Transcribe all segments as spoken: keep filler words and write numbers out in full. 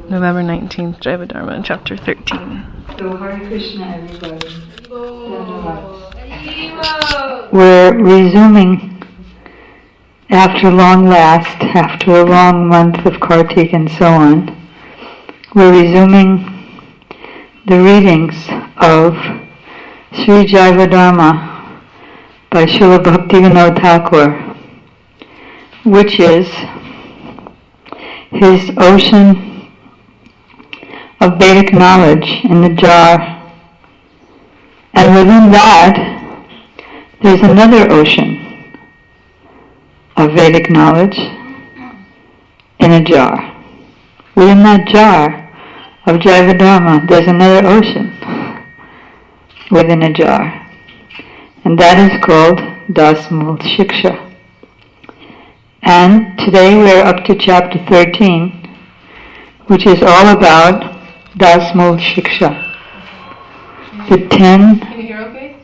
November nineteenth, Jivadharma, chapter thirteen. So, Hare Krishna, everybody. We're resuming after long last, after a long month of Kartik and so on. We're resuming the readings of Sri Jivadharma by Srila Bhaktivinoda Thakur, which is his ocean of Vedic knowledge in the jar, and within that there's another ocean of Vedic knowledge in a jar. Within that jar of Jivadharma there's another ocean within a jar, and that is called Dasmul Shiksha. And today we're up to chapter thirteen, which is all about Dasmul Shiksha. The ten... Can you hear okay?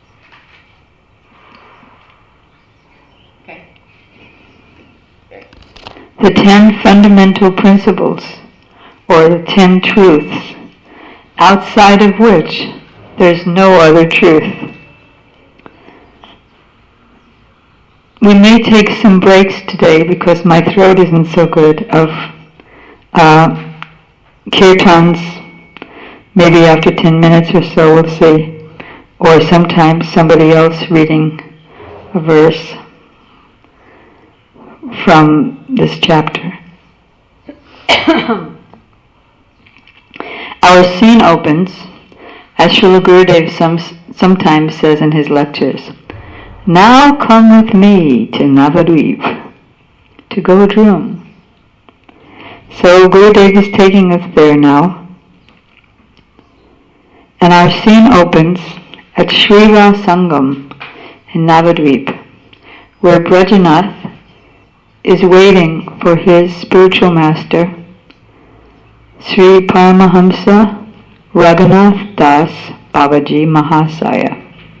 Okay. Okay. The ten fundamental principles, or the ten truths, outside of which there's no other truth. We may take some breaks today because my throat isn't so good, of uh, kirtans, maybe after ten minutes or so, we'll see, or sometimes somebody else reading a verse from this chapter. Our scene opens, as Srila Gurudev some, sometimes says in his lectures, "Now come with me to Navadvip, to Govardhan." So Gurudev is taking us there now. And our scene opens at Shriva Sangam in Navadvip, where Brajanath is waiting for his spiritual master, Sri Paramahamsa Raghunath Das Babaji Mahasaya.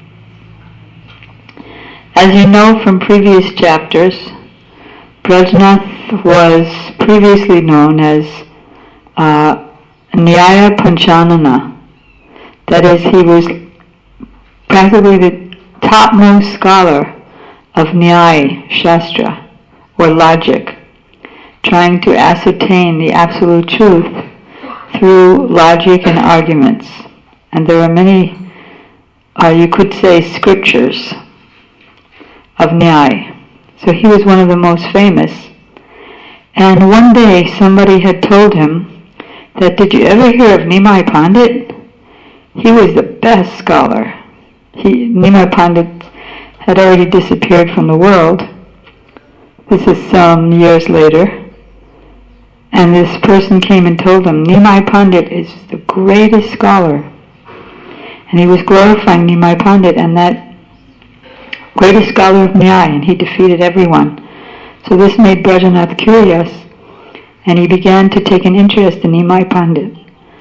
As you know from previous chapters, Brajanath was previously known as uh, Nyaya Panchanana. That is, he was practically the topmost scholar of Nyaya Shastra, or logic, trying to ascertain the absolute truth through logic and arguments. And there are many, uh, you could say, scriptures of Nyaya. So he was one of the most famous. And one day somebody had told him that, "Did you ever hear of Nimai Pandit? He was the best scholar." He, Nimai Pandit had already disappeared from the world. This is some years later. And this person came and told him, "Nimai Pandit is the greatest scholar." And he was glorifying Nimai Pandit and that greatest scholar of Nyaya, and he defeated everyone. So this made Brajanath curious, and he began to take an interest in Nimai Pandit.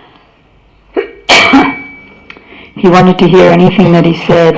He wanted to hear anything that he said,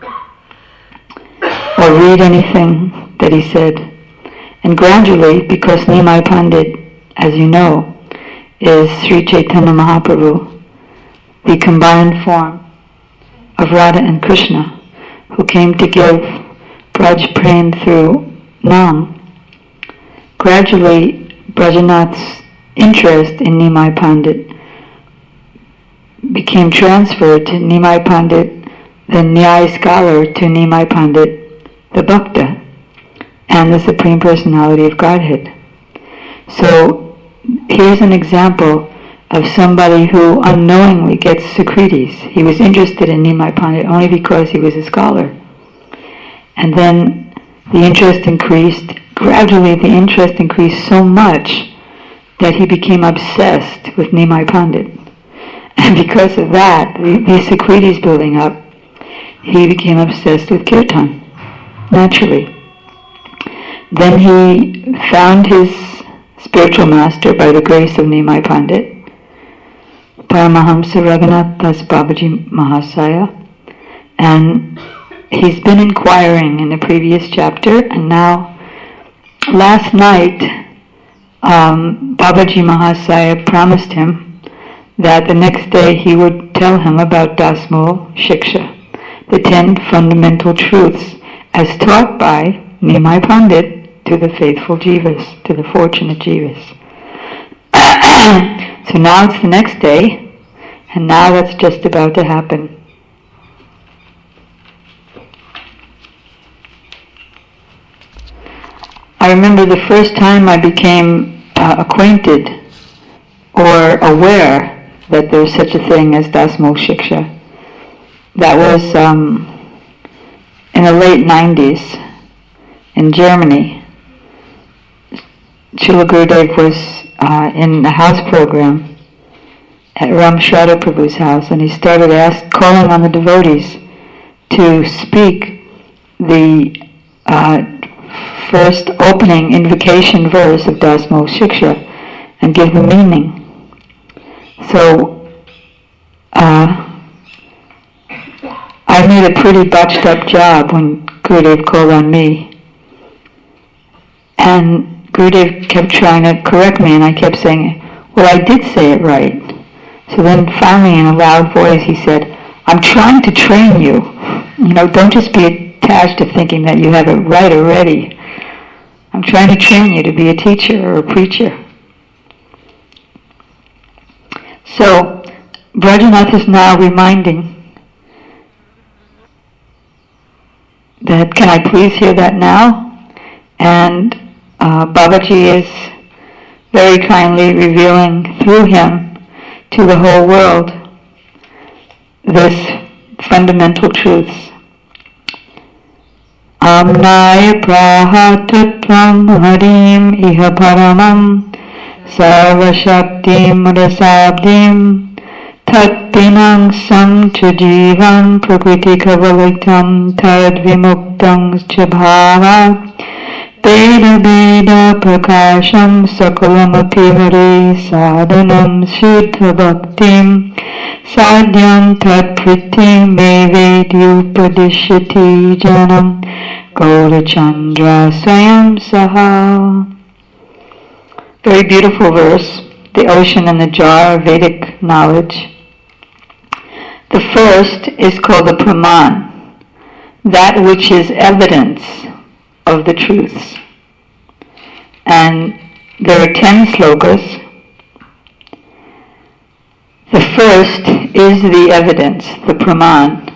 or read anything that he said. And gradually, because Nimai Pandit, as you know, is Sri Chaitanya Mahaprabhu, the combined form of Radha and Krishna, who came to give Braj Prem through Nam, gradually Brajanath's interest in Nimai Pandit became transferred to Nimai Pandit, the Nyaya scholar, to Nimai Pandit, the Bhakta, and the Supreme Personality of Godhead. So here's an example of somebody who unknowingly gets Sukritis. He was interested in Nimai Pandit only because he was a scholar. And then the interest increased, gradually the interest increased so much that he became obsessed with Nimai Pandit. And because of that, the, the Sukritis building up, he became obsessed with Kirtan, naturally. Then he found his spiritual master by the grace of Nimai Pandit, Paramahamsa Raghunath Das Babaji Mahasaya, and he's been inquiring in the previous chapter, and now last night um, Babaji Mahasaya promised him that the next day he would tell him about Dasmul Shiksha, the ten fundamental truths, as taught by Nimai Pandit to the faithful jivas, to the fortunate jivas. So now it's the next day, and now that's just about to happen. I remember the first time I became uh, acquainted or aware that there was such a thing as Dasmul Shiksha. That was um, in the late nineties in Germany. Srila Gurudev was uh, in the house program at Ram Shraddha Prabhu's house, and he started ask, calling on the devotees to speak the uh, first opening invocation verse of Dasmul Shiksha and give the meaning. So uh, I made a pretty botched up job when Gurudev called on me, and Gurudev kept trying to correct me, and I kept saying, well, I did say it right. So then finally in a loud voice he said, I'm trying to train you. You know, don't just be attached to thinking that you have it right already. I'm trying to train you to be a teacher or a preacher. So Brajanath is now reminding that, can I please hear that now? And uh, Babaji is very kindly revealing through him to the whole world this fundamental truths. Amnaya prahatatvam harim iha paramam sarvashaktim rasabdim tatpinang samchajivam prakriti kavalitam tad vimuktam chabhava Veda Veda Prakasham Sakalamati Hari Sadhanam Shuddha Bhaktim Sadhyam Tat Pritim Me Vedyupadishyati Janam Gaurachandra Swayam Saha. Very beautiful verse, the ocean and the jar of Vedic knowledge. The first is called the Praman, that which is evidence of the truths. And there are ten slokas. The first is the evidence, the praman,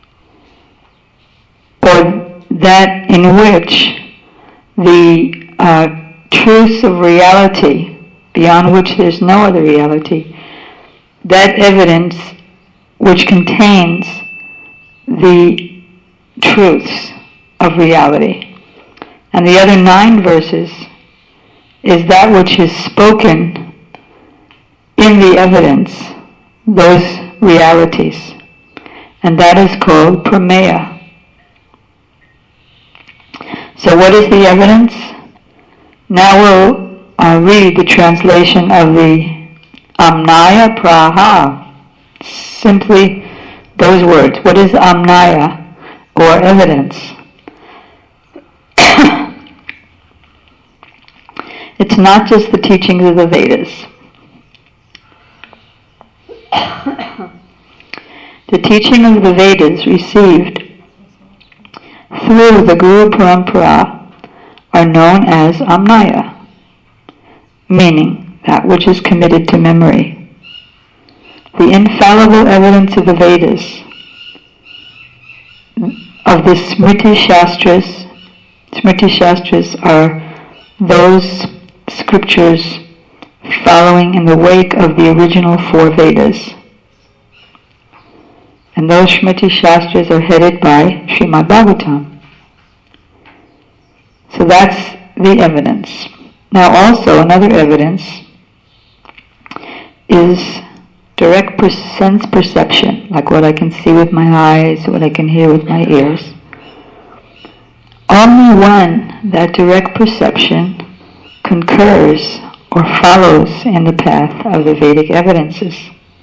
or that in which the uh, truths of reality, beyond which there's no other reality, that evidence which contains the truths of reality. And the other nine verses is that which is spoken in the evidence, those realities. And that is called prameya. So what is the evidence? Now we'll uh, read the translation of the amnaya praha. Simply those words. What is amnaya, or evidence? It's not just the teachings of the Vedas. The teaching of the Vedas received through the Guru Parampara are known as Amnaya, meaning that which is committed to memory. The infallible evidence of the Vedas, of the Smriti Shastras. Smriti Shastras are those scriptures following in the wake of the original four Vedas. And those Smriti Shastras are headed by Srimad Bhagavatam. So that's the evidence. Now also another evidence is direct per- sense perception, like what I can see with my eyes, what I can hear with my ears. Only when that direct perception concurs or follows in the path of the Vedic evidences,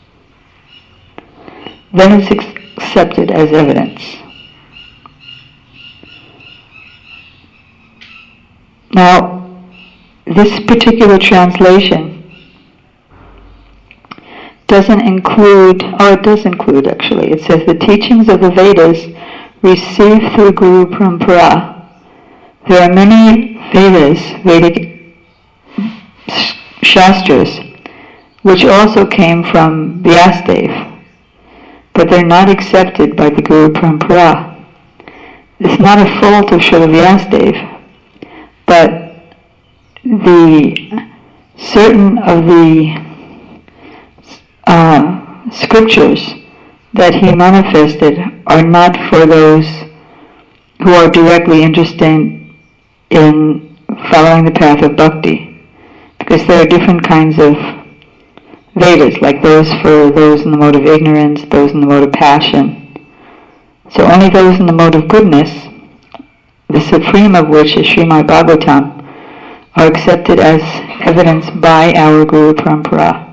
then it's accepted as evidence. Now, this particular translation doesn't include, or it does include actually, it says the teachings of the Vedas received through Guru Parampara. There are many Vedas, Vedic Shastras, which also came from Vyasadeva, but they're not accepted by the Guru Parampara. It's not a fault of Srila Vyasadeva, but the certain of the uh, scriptures that he manifested are not for those who are directly interested in following the path of bhakti, because there are different kinds of Vedas, like those for those in the mode of ignorance, those in the mode of passion. So only those in the mode of goodness, the supreme of which is Srimad Bhagavatam, are accepted as evidence by our Guru Parampara.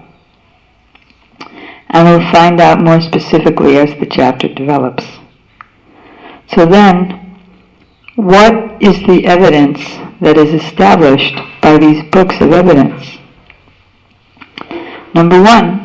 And we'll find out more specifically as the chapter develops. So then, what is the evidence that is established by these books of evidence? Number one,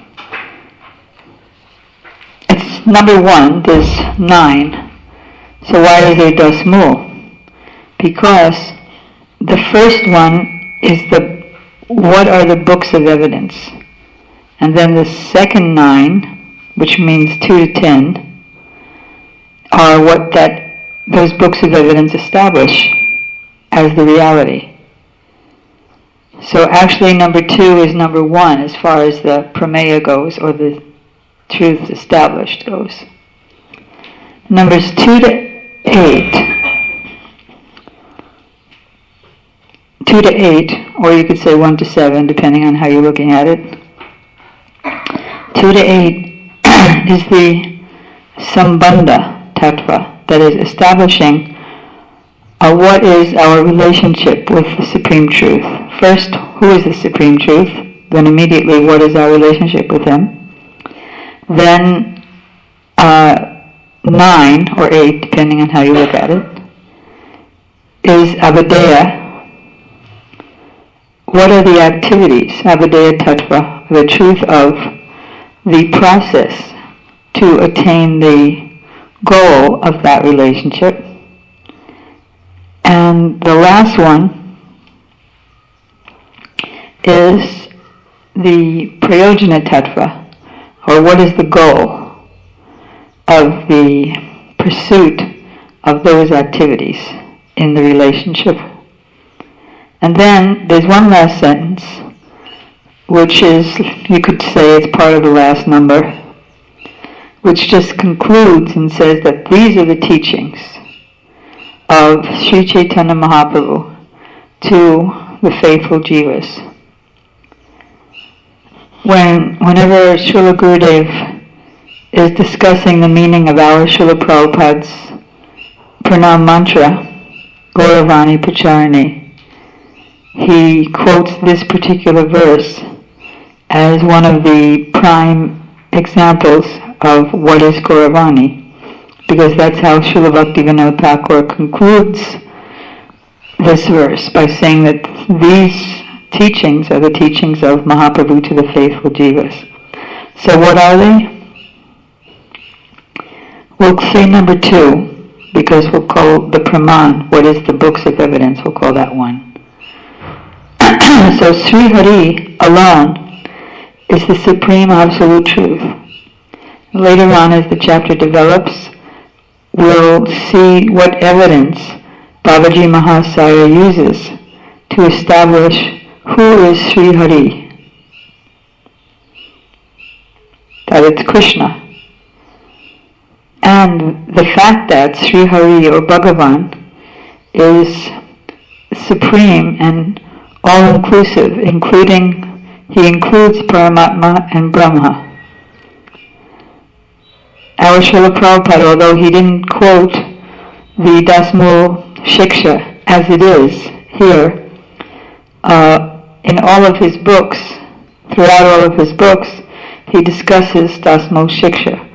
it's number one, there's nine. So why is there dasmul? Because the first one is the, what are the books of evidence? And then the second nine, which means two to ten, are what that those books of evidence establish as the reality. So actually number two is number one as far as the prameya goes, or the truth established goes. Numbers two to eight, two to eight, or you could say one to seven, depending on how you're looking at it. Two to eight is the Sambandha Tattva, that is establishing uh, what is our relationship with the Supreme Truth. First, who is the Supreme Truth? Then immediately, what is our relationship with Him? Then, uh, nine or eight, depending on how you look at it, is Abhadeya. What are the activities, Abhadeya Tattva, the truth of the process to attain the goal of that relationship? And the last one is the Prayojana Tattva, or what is the goal of the pursuit of those activities in the relationship. And then there's one last sentence, which is, you could say it's part of the last number, which just concludes and says that these are the teachings of Sri Chaitanya Mahaprabhu to the faithful jivas. When, whenever Srila Gurudev is discussing the meaning of our Srila Prabhupada's pranam mantra, Gauravani Pacharani, he quotes this particular verse as one of the prime examples of what is Gauravani, because that's how Srila Bhaktivinoda Thakur concludes this verse, by saying that these teachings are the teachings of Mahaprabhu to the faithful jivas. So what are they? We'll say number two, because we'll call the Praman, what is the books of evidence, we'll call that one. So Sri Hari alone is the supreme absolute truth. Later on, as the chapter develops, we'll see what evidence Babaji Mahasaya uses to establish who is Sri Hari. That it's Krishna. And the fact that Sri Hari or Bhagavan is supreme and all-inclusive, including, he includes Paramatma and Brahma. Our Srila Prabhupada, although he didn't quote the Dasmul Shiksha as it is here, uh, in all of his books, throughout all of his books, he discusses Dasmul Shiksha,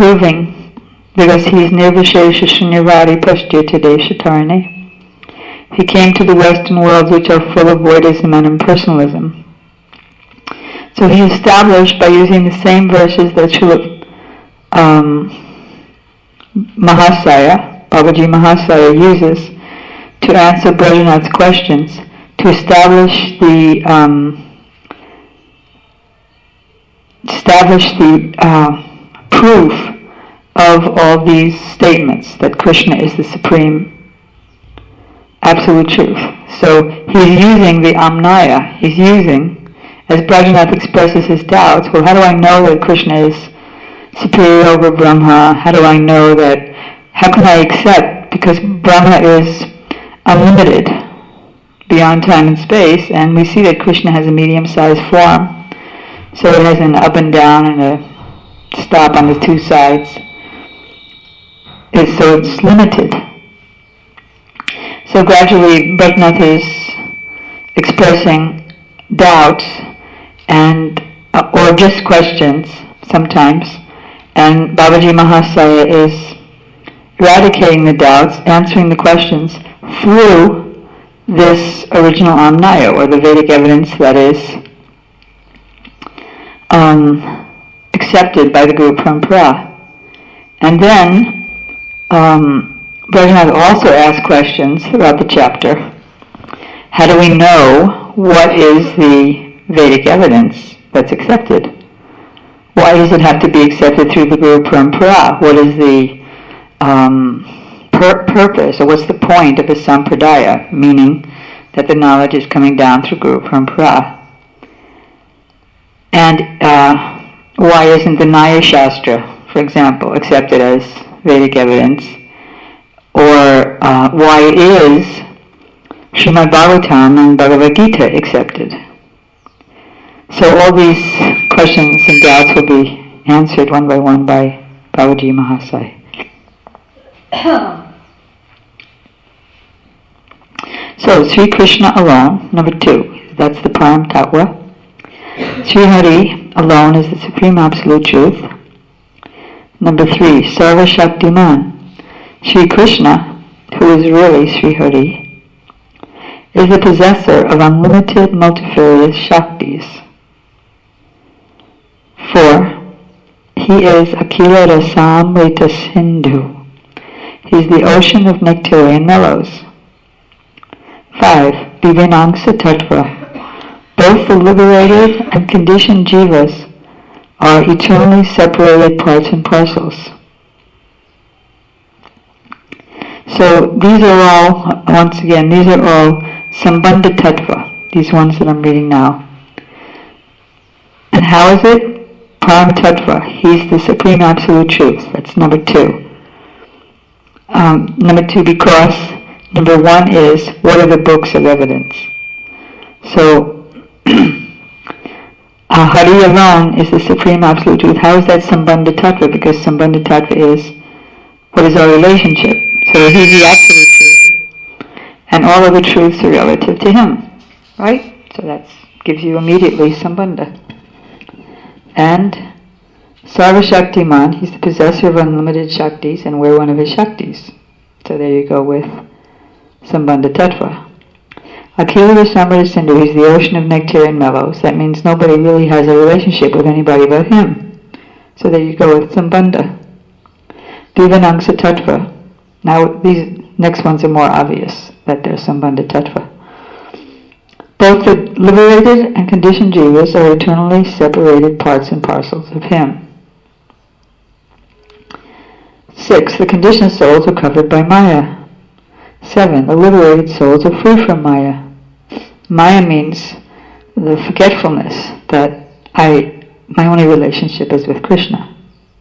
proving, because he is Nirvishesha Shunyavadi Pasthita Deshatarani, He came to the Western worlds, which are full of voidism and impersonalism. So he established, by using the same verses that Srila um, Mahasaya, Babaji Mahasaya, uses to answer Brajanath's questions, to establish the um, establish the uh, proof of all these statements that Krishna is the supreme absolute truth. So he's using the Amnaya, he's using, as Brajanath expresses his doubts, well, how do I know that Krishna is superior over Brahma? How do I know that, how can I accept, because Brahma is unlimited, beyond time and space, and we see that Krishna has a medium-sized form, so it has an up and down and a stop on the two sides. It's, so it's limited. So gradually Brajanath is expressing doubts and uh, or just questions sometimes, and Babaji Mahasaya is eradicating the doubts, answering the questions through this original Amnaya, or the Vedic evidence that is um, accepted by the Guru Parampara. And then um, Brajanath also asks questions throughout the chapter. How do we know what is the Vedic evidence that's accepted? Why does it have to be accepted through the Guru Parampara? What is the um, pur- purpose, or what's the point of the Sampradaya, meaning that the knowledge is coming down through Guru Parampara? And uh, why isn't the Nyaya Shastra, for example, accepted as Vedic evidence? Or uh, why is Srimad Bhagavatam and Bhagavad Gita accepted? So all these questions and doubts will be answered one by one by Babaji Mahasaya. So Sri Krishna alone, number two, that's the Param Tattva. Sri Hari alone is the Supreme Absolute Truth. Number three, Sarva Shaktiman. Sri Krishna, who is really Sri Hari, is the possessor of unlimited multifarious Shaktis. Four, he is Akila Rasamrita Sindhu. He is the ocean of nectarian mellows. Five, Vivinangsa Tattva. Both the liberated and conditioned jivas are eternally separated parts and parcels. So these are all, once again, these are all Sambandha Tattva, these ones that I'm reading now. And how is it? Param Tattva, he's the Supreme Absolute Truth, that's number two. Um, number two, because number one is, what are the books of evidence? So, uh, Hari alone is the Supreme Absolute Truth. How is that Sambandha Tattva? Because Sambandha Tattva is, what is our relationship? So he's the Absolute Truth, and all other truths are relative to him, right? So that gives you immediately Sambandha. And Sarva Shaktiman, he's the possessor of unlimited Shaktis, and we're one of his Shaktis. So there you go with Sambandha Tattva. Akila Rasamrita Sindhu, he's the ocean of nectarian mellows. That means nobody really has a relationship with anybody but him. So there you go with Sambandha. Vivinangsa Tattva. Now these next ones are more obvious that they're Sambandha Tattva. Both the liberated and conditioned jivas are eternally separated parts and parcels of him. Six, the conditioned souls are covered by Maya. Seven, the liberated souls are free from Maya. Maya means the forgetfulness that I, my only relationship is with Krishna.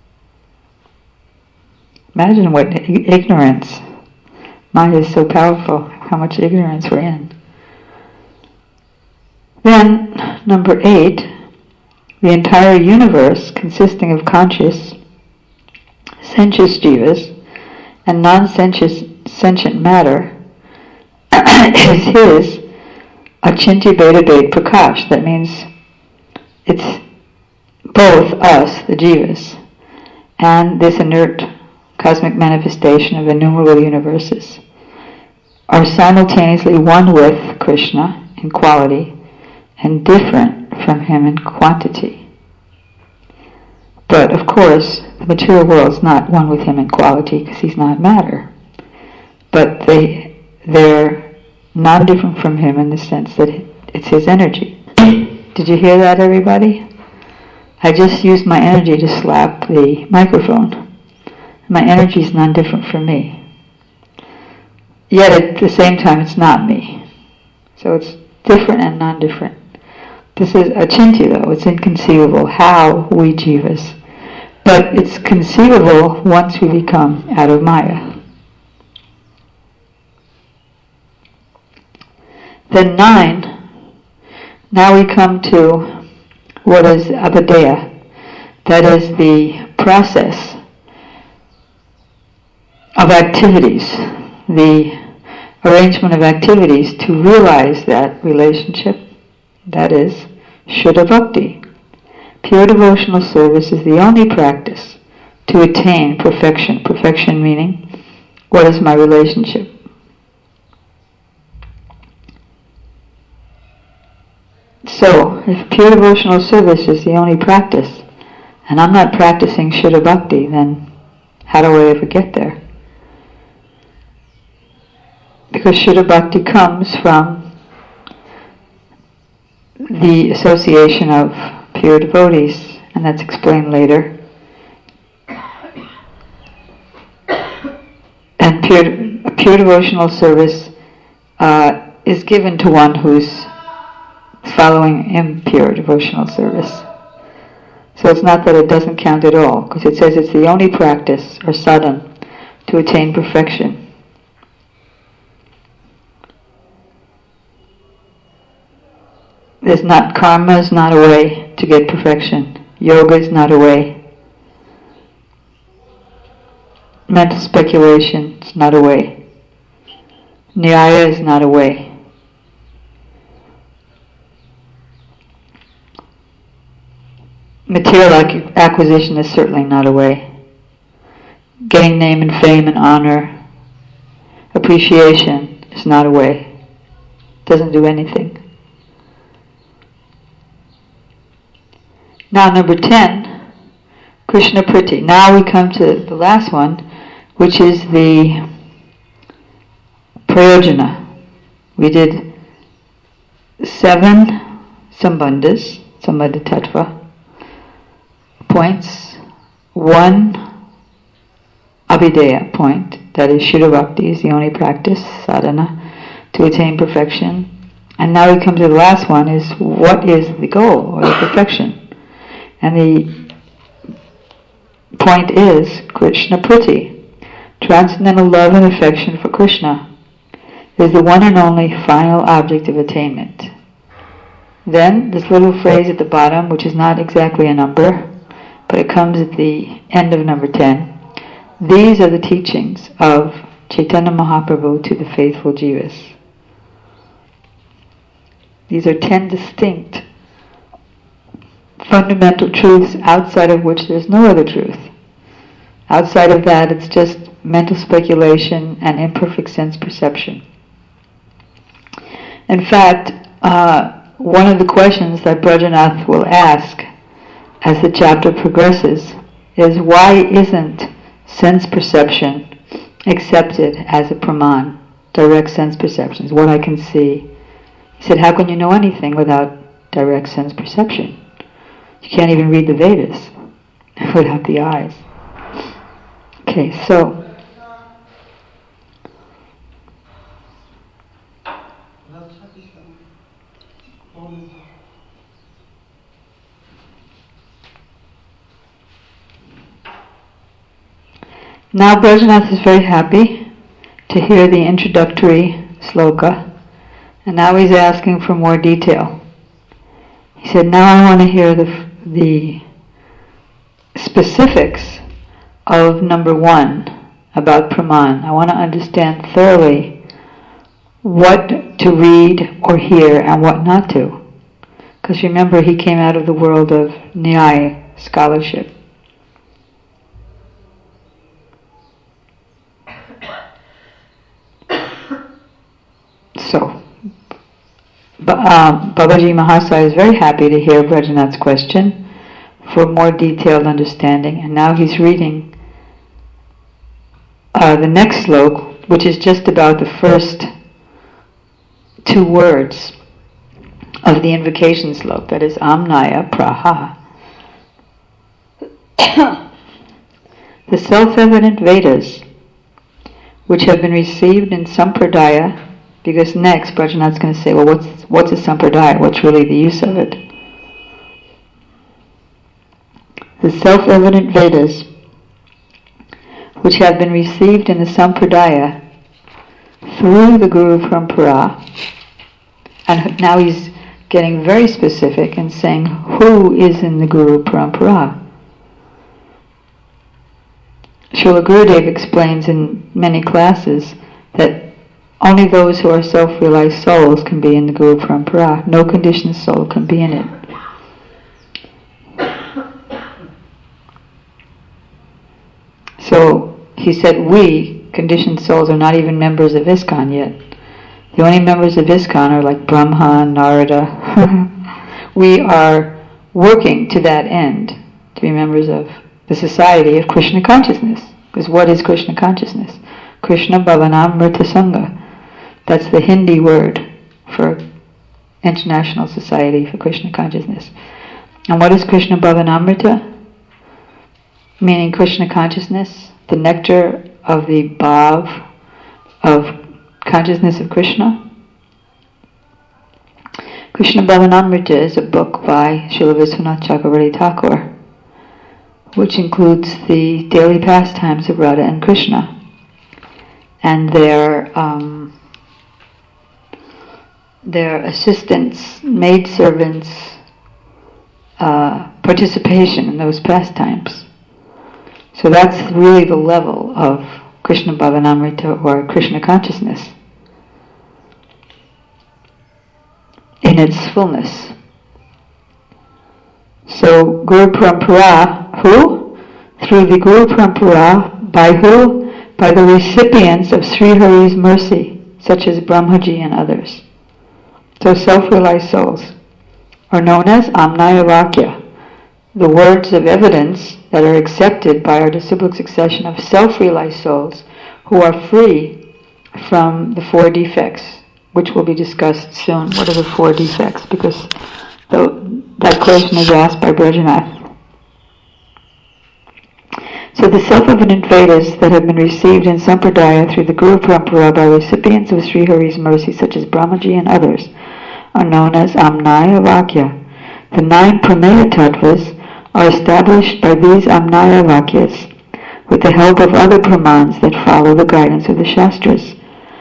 Imagine what ignorance. Maya is so powerful, how much ignorance we're in. Then, number eight, the entire universe consisting of conscious, sensuous jivas and non-sensuous sentient matter is his Achintya Bheda Bhed Prakash. That means it's both us, the jivas, and this inert cosmic manifestation of innumerable universes. are simultaneously one with Krishna in quality and different from him in quantity. But of course, the material world is not one with him in quality because he's not matter. But they, they're not different from him in the sense that it's his energy. Did you hear that, everybody? I just used my energy to slap the microphone. My energy is not different from me. Yet at the same time, it's not me. So it's different and non-different. This is achintya, though. It's inconceivable how we jivas. But it's conceivable once we become out of Maya. Then nine, now we come to what is abhadeya. That is the process of activities, the arrangement of activities to realize that relationship, that is Shuddha Bhakti. Pure devotional service is the only practice to attain perfection. Perfection meaning, what is my relationship? So, if pure devotional service is the only practice, and I'm not practicing Shuddha Bhakti, then how do I ever get there? Because Shuddha Bhakti comes from the association of pure devotees, and that's explained later. And pure, pure devotional service uh, is given to one who's following impure devotional service. So it's not that it doesn't count at all, because it says it's the only practice, or sadhana, to attain perfection. There's not, karma is not a way to get perfection. Yoga is not a way. Mental speculation is not a way. Nyaya is not a way. Material ac- acquisition is certainly not a way. Getting name and fame and honor, appreciation is not a way. Doesn't do anything. Now number ten, Krishna Priti. Now we come to the last one, which is the Prayojana. We did seven Sambandhas, Sambandha Tattva, points, one Abhideya point, that is Shuddha Bhakti is the only practice, sadhana, to attain perfection. And now we come to the last one, is what is the goal, or the perfection? And the point is Krishna Priti. Transcendental love and affection for Krishna is the one and only final object of attainment. Then this little phrase at the bottom, which is not exactly a number, but it comes at the end of number ten. These are the teachings of Chaitanya Mahaprabhu to the faithful jivas. These are ten distinct fundamental truths outside of which there's no other truth. Outside of that, it's just mental speculation and imperfect sense perception. In fact, uh, one of the questions that Brajanath will ask as the chapter progresses is, why isn't sense perception accepted as a praman? Direct sense perception is what I can see. He said, how can you know anything without direct sense perception? You can't even read the Vedas without the eyes. Okay, so now Brajanath is very happy to hear the introductory sloka, and now he's asking for more detail. He said, now I want to hear the the specifics of number one about praman. I want to understand thoroughly what to read or hear and what not to. Because remember, he came out of the world of Nyaya scholarship. um, Babaji Mahasaya is very happy to hear Brajanath's question for more detailed understanding, and now he's reading uh, the next slok, which is just about the first two words of the invocation slok, that is Amnaya Praha. The self-evident Vedas, which have been received in Sampradaya, because next Brajanath's going to say, well, what's what's a Sampradaya? What's really the use of it? The self-evident Vedas, which have been received in the Sampradaya through the Guru Parampara, and now he's getting very specific and saying who is in the Guru Parampara. Srila Gurudev explains in many classes that only those who are self-realized souls can be in the Guru Parampara. No conditioned soul can be in it. So he said we, conditioned souls, are not even members of ISKCON yet. The only members of ISKCON are like Brahma, Narada. We are working to that end, to be members of the Society of Krishna Consciousness. Because what is Krishna Consciousness? Krishna Bhavanamrita Sangha. That's the Hindi word for International Society for Krishna Consciousness. And what is Krishna Bhavanamrita? Meaning Krishna Consciousness, the nectar of the bhav of consciousness of Krishna. Krishna Bhavanamrita is a book by Srila Vishwanath Chakravarti Thakur, which includes the daily pastimes of Radha and Krishna and their um, their assistants, maidservants, uh, participation in those pastimes. So that's really the level of Krishna Bhavanamrita, or Krishna consciousness, in its fullness. So Guru Parampara, who? Through the Guru Parampara, by who? By the recipients of Sri Hari's mercy, such as Brahmaji and others. So self-realized souls are known as Amnaya Vakya, the words of evidence that are accepted by our disciplic succession of self-realized souls who are free from the four defects, which will be discussed soon. What are the four defects? Because the, that question is asked by Brajanath. So the self-evident Vedas that have been received in Sampradaya through the Guru Parampara by recipients of Sri Hari's mercy, such as Brahmaji and others, are known as Amnaya Vakya. The nine Prameya Tattvas are established by these Amnaya Vakyas with the help of other Pramans that follow the guidance of the Shastras,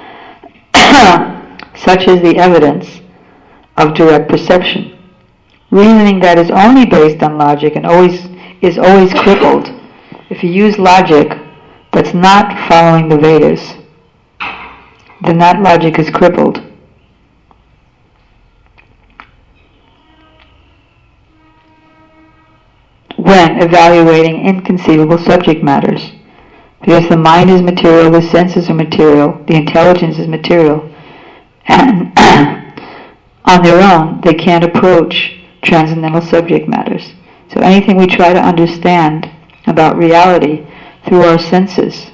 such as the evidence of direct perception. Reasoning that is only based on logic and always is always crippled. If you use logic that's not following the Vedas, then that logic is crippled. When evaluating inconceivable subject matters. Because the mind is material, the senses are material, the intelligence is material, and on their own they can't approach transcendental subject matters. So anything we try to understand about reality through our senses,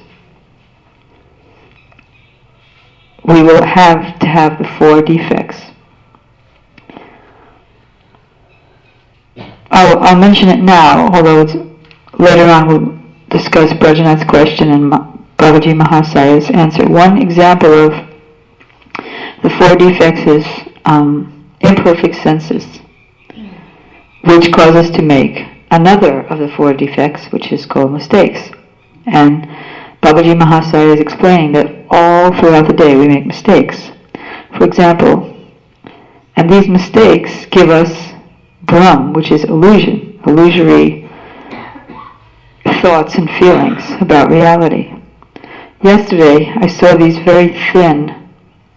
we will have to have the four defects. I'll, I'll mention it now, although it's, later on we'll discuss Brajanath's question and Babaji Mahasaya's answer. One example of the four defects is um, imperfect senses, which cause us to make another of the four defects, which is called mistakes. And Babaji Mahasaya is explaining that all throughout the day we make mistakes. For example, and these mistakes give us Brahm, which is illusion, illusory thoughts and feelings about reality. Yesterday I saw these very thin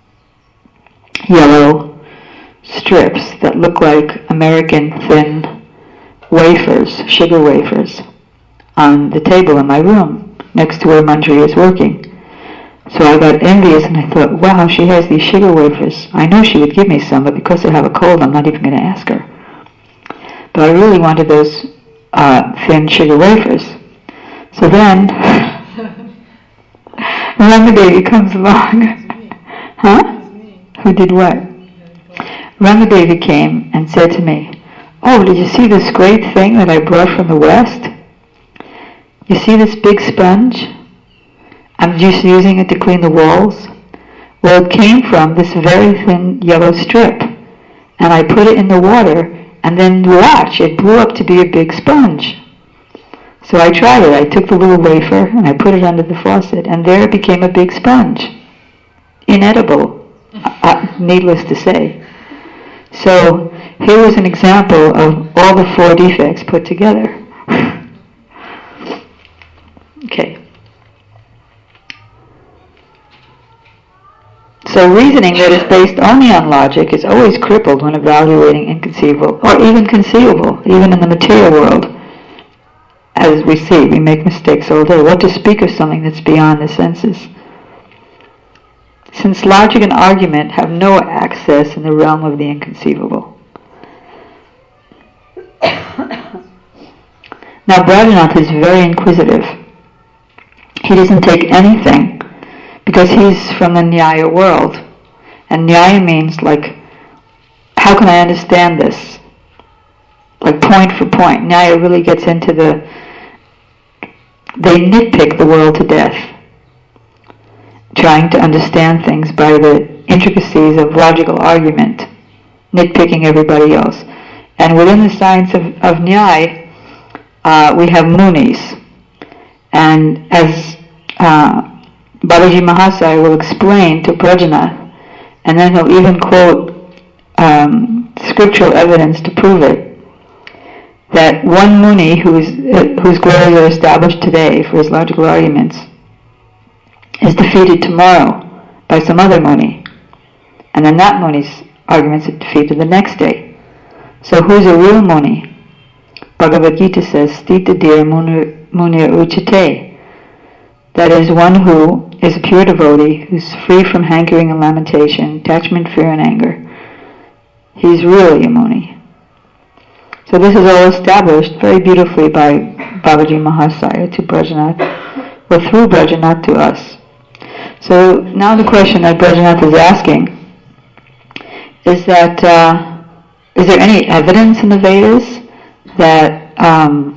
yellow strips that look like American thin wafers, sugar wafers, on the table in my room next to where Manjari is working. So I got envious and I thought, wow, she has these sugar wafers. I know she would give me some, but because I have a cold, I'm not even going to ask her. But I really wanted those uh, thin sugar wafers. So then, Rama Devi comes along. Huh? Who did what? Rama Devi came and said to me, oh, did you see this great thing that I brought from the West? You see this big sponge? I'm just using it to clean the walls. Well, it came from this very thin yellow strip. And I put it in the water, and then watch, it blew up to be a big sponge. So I tried it. I took the little wafer, and I put it under the faucet, and there it became a big sponge. Inedible, uh, needless to say. So here was an example of all the four defects put together. Okay. So reasoning that is based only on logic is always crippled when evaluating inconceivable, or even conceivable, even in the material world. As we see, we make mistakes all day. What to speak of something that's beyond the senses? Since logic and argument have no access in the realm of the inconceivable. Now Brajanath is very inquisitive. He doesn't take anything because he's from the Nyaya world. And Nyaya means like, how can I understand this? Like point for point. Nyaya really gets into the, they nitpick the world to death, trying to understand things by the intricacies of logical argument, nitpicking everybody else. And within the science of, of Nyaya, uh, we have Munis. And as uh, Babaji Mahasaya will explain to Brajanath, and then he'll even quote um, scriptural evidence to prove it, that one Muni whose, uh, whose glories are established today for his logical arguments is defeated tomorrow by some other Muni. And then that Muni's arguments are defeated the next day. So who's a real Muni? Bhagavad Gita says, Stita dir munir uchite. That is one who is a pure devotee, who's free from hankering and lamentation, attachment, fear, and anger. He's really a Muni. So this is all established very beautifully by Babaji Mahasaya to Brajanath, or through Brajanath to us. So now the question that Brajanath is asking is that, uh, is there any evidence in the Vedas that um,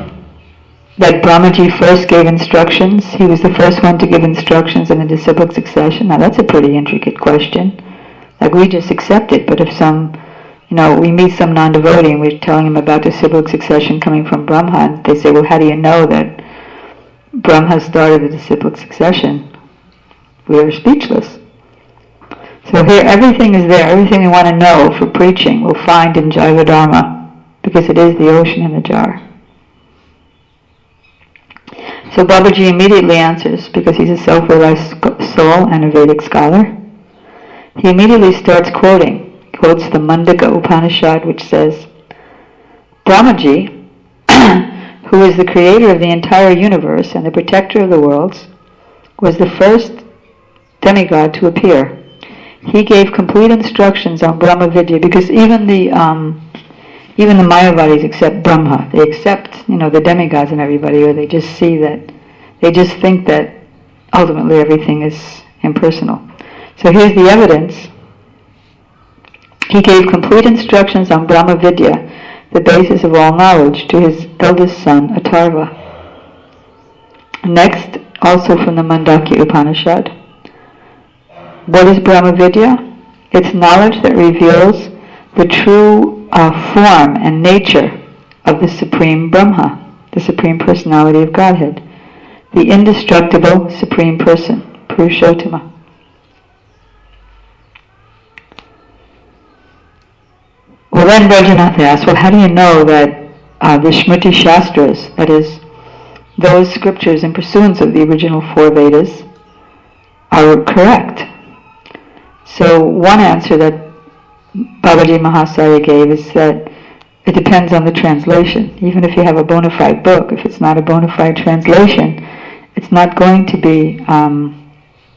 that Brahmaji first gave instructions? He was the first one to give instructions in a disciplic succession. Now that's a pretty intricate question. Like we just accept it, but if some, you know, we meet some non-devotee and we're telling him about disciplic succession coming from Brahma, and they say, well, how do you know that Brahma started the disciplic succession? We are speechless. So here everything is there, everything we want to know for preaching we'll find in Jaiva Dharma, because it is the ocean in the jar. So Babaji immediately answers, because he's a self-realized soul and a Vedic scholar. He immediately starts quoting, quotes the Mundaka Upanishad, which says, Brahmaji, who is the creator of the entire universe and the protector of the worlds, was the first demigod to appear. He gave complete instructions on Brahma Vidya, because even the um, even the Mayavadis accept Brahma. They accept, you know, the demigods and everybody, or they just see that, they just think that ultimately everything is impersonal. So here's the evidence. He gave complete instructions on Brahma Vidya, the basis of all knowledge, to his eldest son, Atharva. Next, also from the Mandakya Upanishad. What is Brahma Vidya? It's knowledge that reveals the true uh, form and nature of the Supreme Brahma, the Supreme Personality of Godhead, the indestructible Supreme Person, Purushottama. Well, then Brajanath asks, well, how do you know that uh, the Shmriti Shastras, that is, those scriptures in pursuance of the original four Vedas, are correct? So one answer that Babaji Mahasaya gave is that it depends on the translation. Even if you have a bona fide book, if it's not a bona fide translation, it's not going to be um,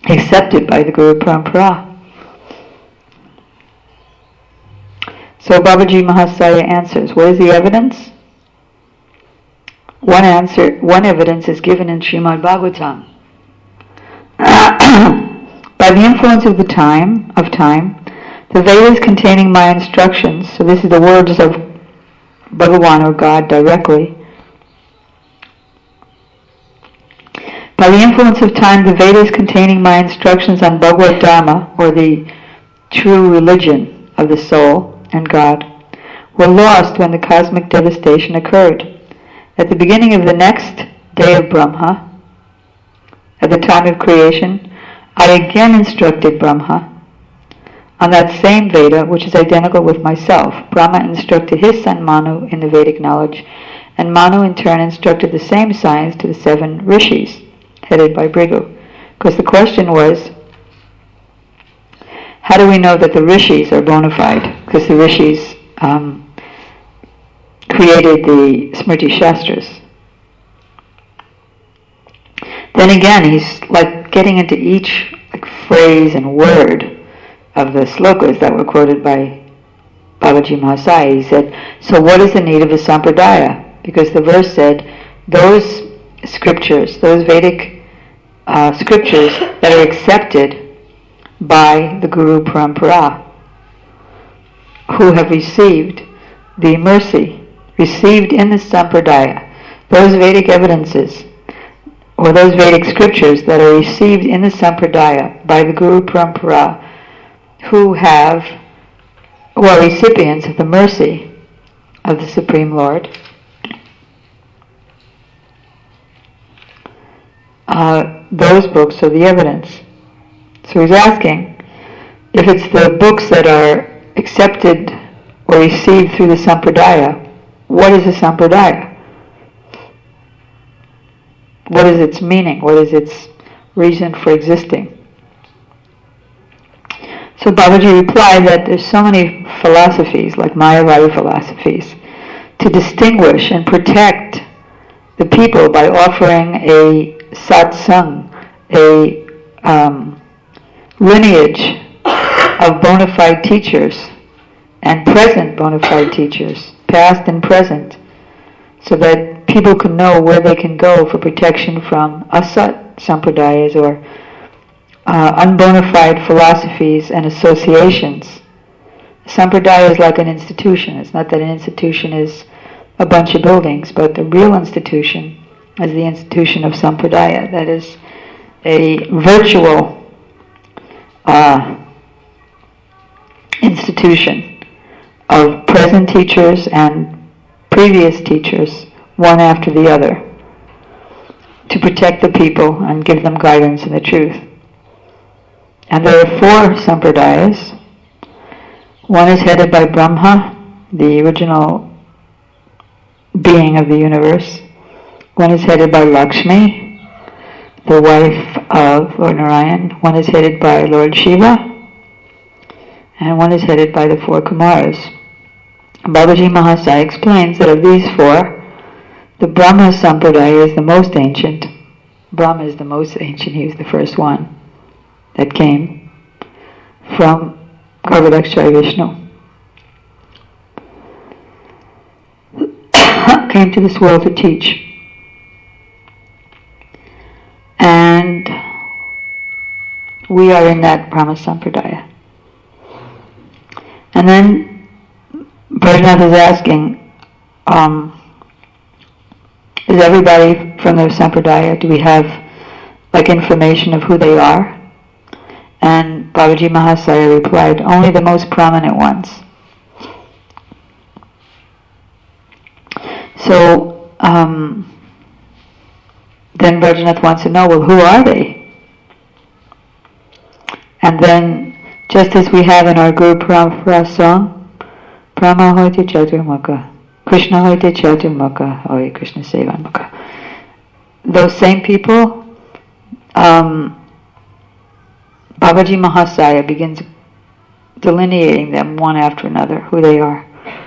accepted by the Guru Parampara. So Babaji Mahasaya answers, what is the evidence? One answer, one evidence is given in Srimad Bhagavatam. By the influence of the time, of time, the Vedas containing my instructions, so this is the words of Bhagavan or God directly. By the influence of time, the Vedas containing my instructions on Bhagavad Dharma, or the true religion of the soul and God, were lost when the cosmic devastation occurred. At the beginning of the next day of Brahma, at the time of creation, I again instructed Brahma on that same Veda, which is identical with myself. Brahma instructed his son Manu in the Vedic knowledge, and Manu in turn instructed the same science to the seven rishis, headed by Bhrigu. Because the question was, how do we know that the rishis are bona fide? Because the rishis um, created the Smriti Shastras. Then again, he's like getting into each like, phrase and word of the slokas that were quoted by Babaji Mahasaya. He said, so what is the need of a sampradaya? Because the verse said, those scriptures, those Vedic uh, scriptures that are accepted by the Guru Parampara, who have received the mercy, received in the sampradaya, those Vedic evidences, or those Vedic scriptures that are received in the sampradaya by the Guru Parampara, who have, who are recipients of the mercy of the Supreme Lord, uh, those books are the evidence. So he's asking, if it's the books that are accepted or received through the sampradaya, what is a sampradaya? What is its meaning? What is its reason for existing? So Babaji replied that there's so many philosophies, like Mayavadi philosophies, to distinguish and protect the people by offering a satsang, a um, lineage of bona fide teachers and present bona fide teachers, past and present, so that people can know where they can go for protection from asat sampradayas or uh, unbona fide philosophies and associations. Sampradaya is like an institution. It's not that an institution is a bunch of buildings, but the real institution is the institution of sampradaya. That is a virtual uh, institution of present teachers and previous teachers, one after the other, to protect the people and give them guidance in the truth. And there are four sampradayas. One is headed by Brahma, the original being of the universe. One is headed by Lakshmi, the wife of Lord Narayan. One is headed by Lord Shiva. And one is headed by the four Kumaras. Babaji Mahasaya explains that of these four, the Brahma Sampradaya is the most ancient. Brahma is the most ancient. He was the first one that came from Garvadakshaya Vishnu. Came to this world to teach. And we are in that Brahma Sampradaya. And then Brajnath is asking, um, is everybody from the Sampradaya, do we have like information of who they are? And Babaji Mahasaya replied, only the most prominent ones. So, um, then Brajnath wants to know, well, who are they? And then, just as we have in our Guru Parampara song, Brahma hoite chaturmukha, Krishna hoite chaturmukha, Hare Krishna sevanmukha. Those same people, um, Babaji Mahasaya begins delineating them one after another, who they are.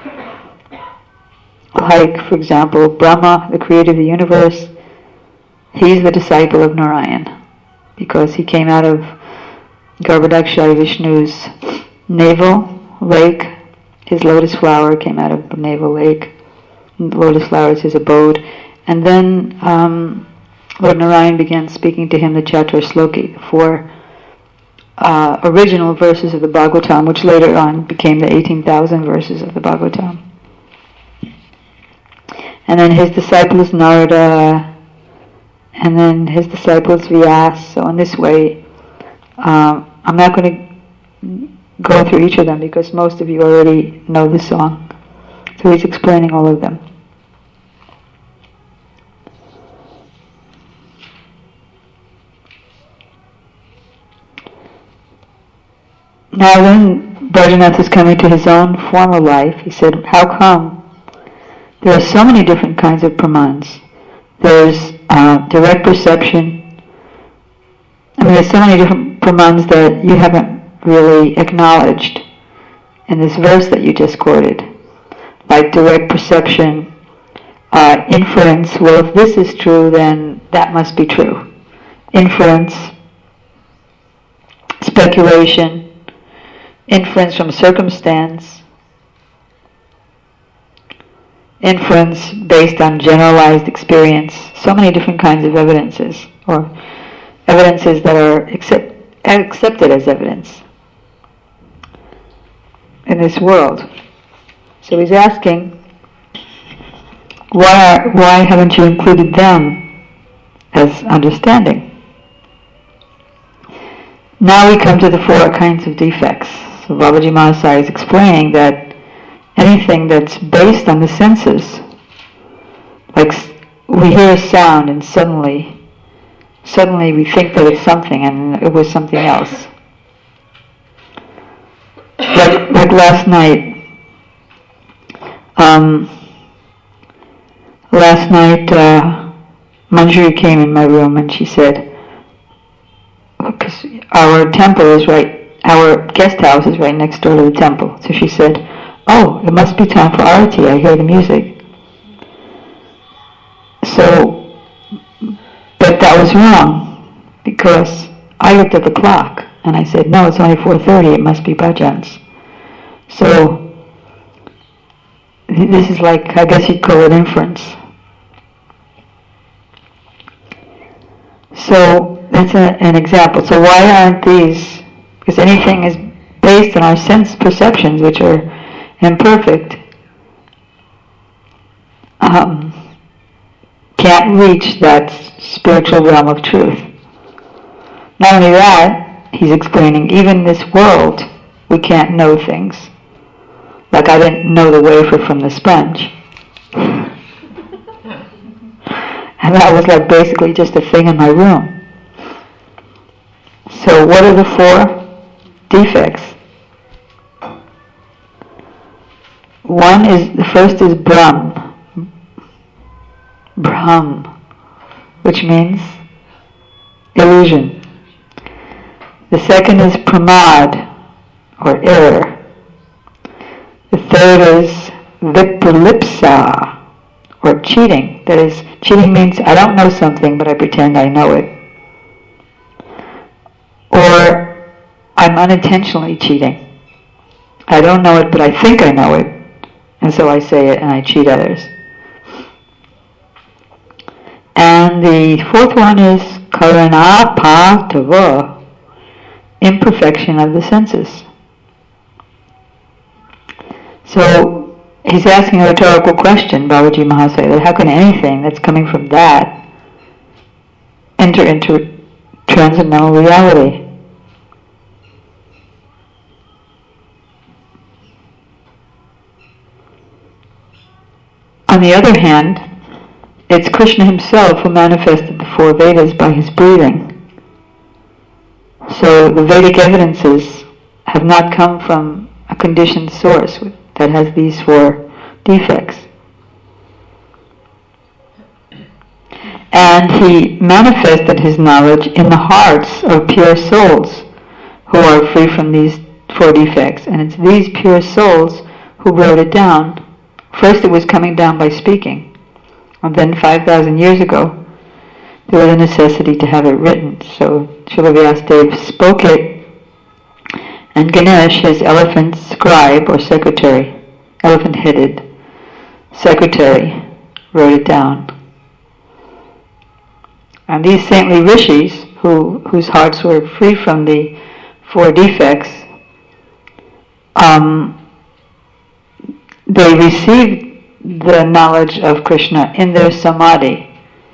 Like, for example, Brahma, the creator of the universe, he's the disciple of Narayan. because he came out of Garbhodakshaya Vishnu's navel lake. His lotus flower came out of the navel lake. The lotus flower is his abode. And then um, Lord Narayan began speaking to him the Chatur Sloki, the four uh, original verses of the Bhagavatam, which later on became the eighteen thousand verses of the Bhagavatam. And then his disciple is Narada, and then his disciple is Vyas. So in this way, um, I'm not going to go through each of them because most of you already know the song. So he's explaining all of them. Now when Brajanath is coming to his own former life, he said, how come there are so many different kinds of pramans? There's uh, direct perception. I mean, there's so many different pramans that you haven't really acknowledged in this verse that you just quoted. Like direct perception, uh, inference. Well, if this is true, then that must be true. Inference, speculation, inference from circumstance, inference based on generalized experience. So many different kinds of evidences, or evidences that are accept, accepted as evidence in this world. So he's asking, why, are, why haven't you included them as understanding? Now we come to the four kinds of defects. So Babaji Mahasaya is explaining that anything that's based on the senses, like we hear a sound and suddenly, suddenly we think that it's something and it was something else. Like, like last night, um, last night uh, Manjuri came in my room and she said, because our temple is right, our guest house is right next door to the temple. So she said, oh, it must be time for Arati, I hear the music. So, but that was wrong, because I looked at the clock and I said, no, it's only four thirty, it must be bhajans. So, this is like, I guess you'd call it inference. So, that's a, an example. So why aren't these, because anything is based on our sense perceptions, which are imperfect, um, can't reach that spiritual realm of truth. Not only that, he's explaining, even in this world, we can't know things. Like I didn't know the wafer from the sponge. And that was like basically just a thing in my room. So what are the four defects? One is, the first is Brahm. Brahm, which means illusion. The second is Pramad, or error. The third is Vipralipsa, or cheating. That is, cheating means I don't know something, but I pretend I know it. Or I'm unintentionally cheating. I don't know it, but I think I know it, and so I say it and I cheat others. And the fourth one is Karana Patava, imperfection of the senses. So he's asking a rhetorical question, Babaji Mahasaya, that how can anything that's coming from that enter into transcendental reality? On the other hand, it's Krishna himself who manifested the four Vedas by his breathing. So the Vedic evidences have not come from a conditioned source that has these four defects. And he manifested his knowledge in the hearts of pure souls who are free from these four defects. And it's these pure souls who wrote it down. First it was coming down by speaking. And then five thousand years ago, there was a necessity to have it written. So Srila Vyasadeva spoke it, and Ganesh, his elephant scribe or secretary, elephant-headed secretary, wrote it down. And these saintly rishis, who whose hearts were free from the four defects, um, they received the knowledge of Krishna in their samadhi.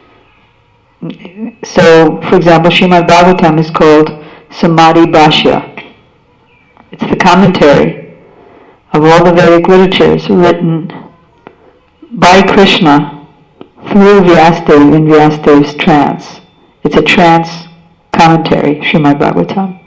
So, for example, Srimad Bhagavatam is called Samadhi Bhashya. It's the commentary of all the Vedic literatures written by Krishna through Vyasadeva in Vyasadeva's trance. It's a trance commentary, Srimad Bhagavatam.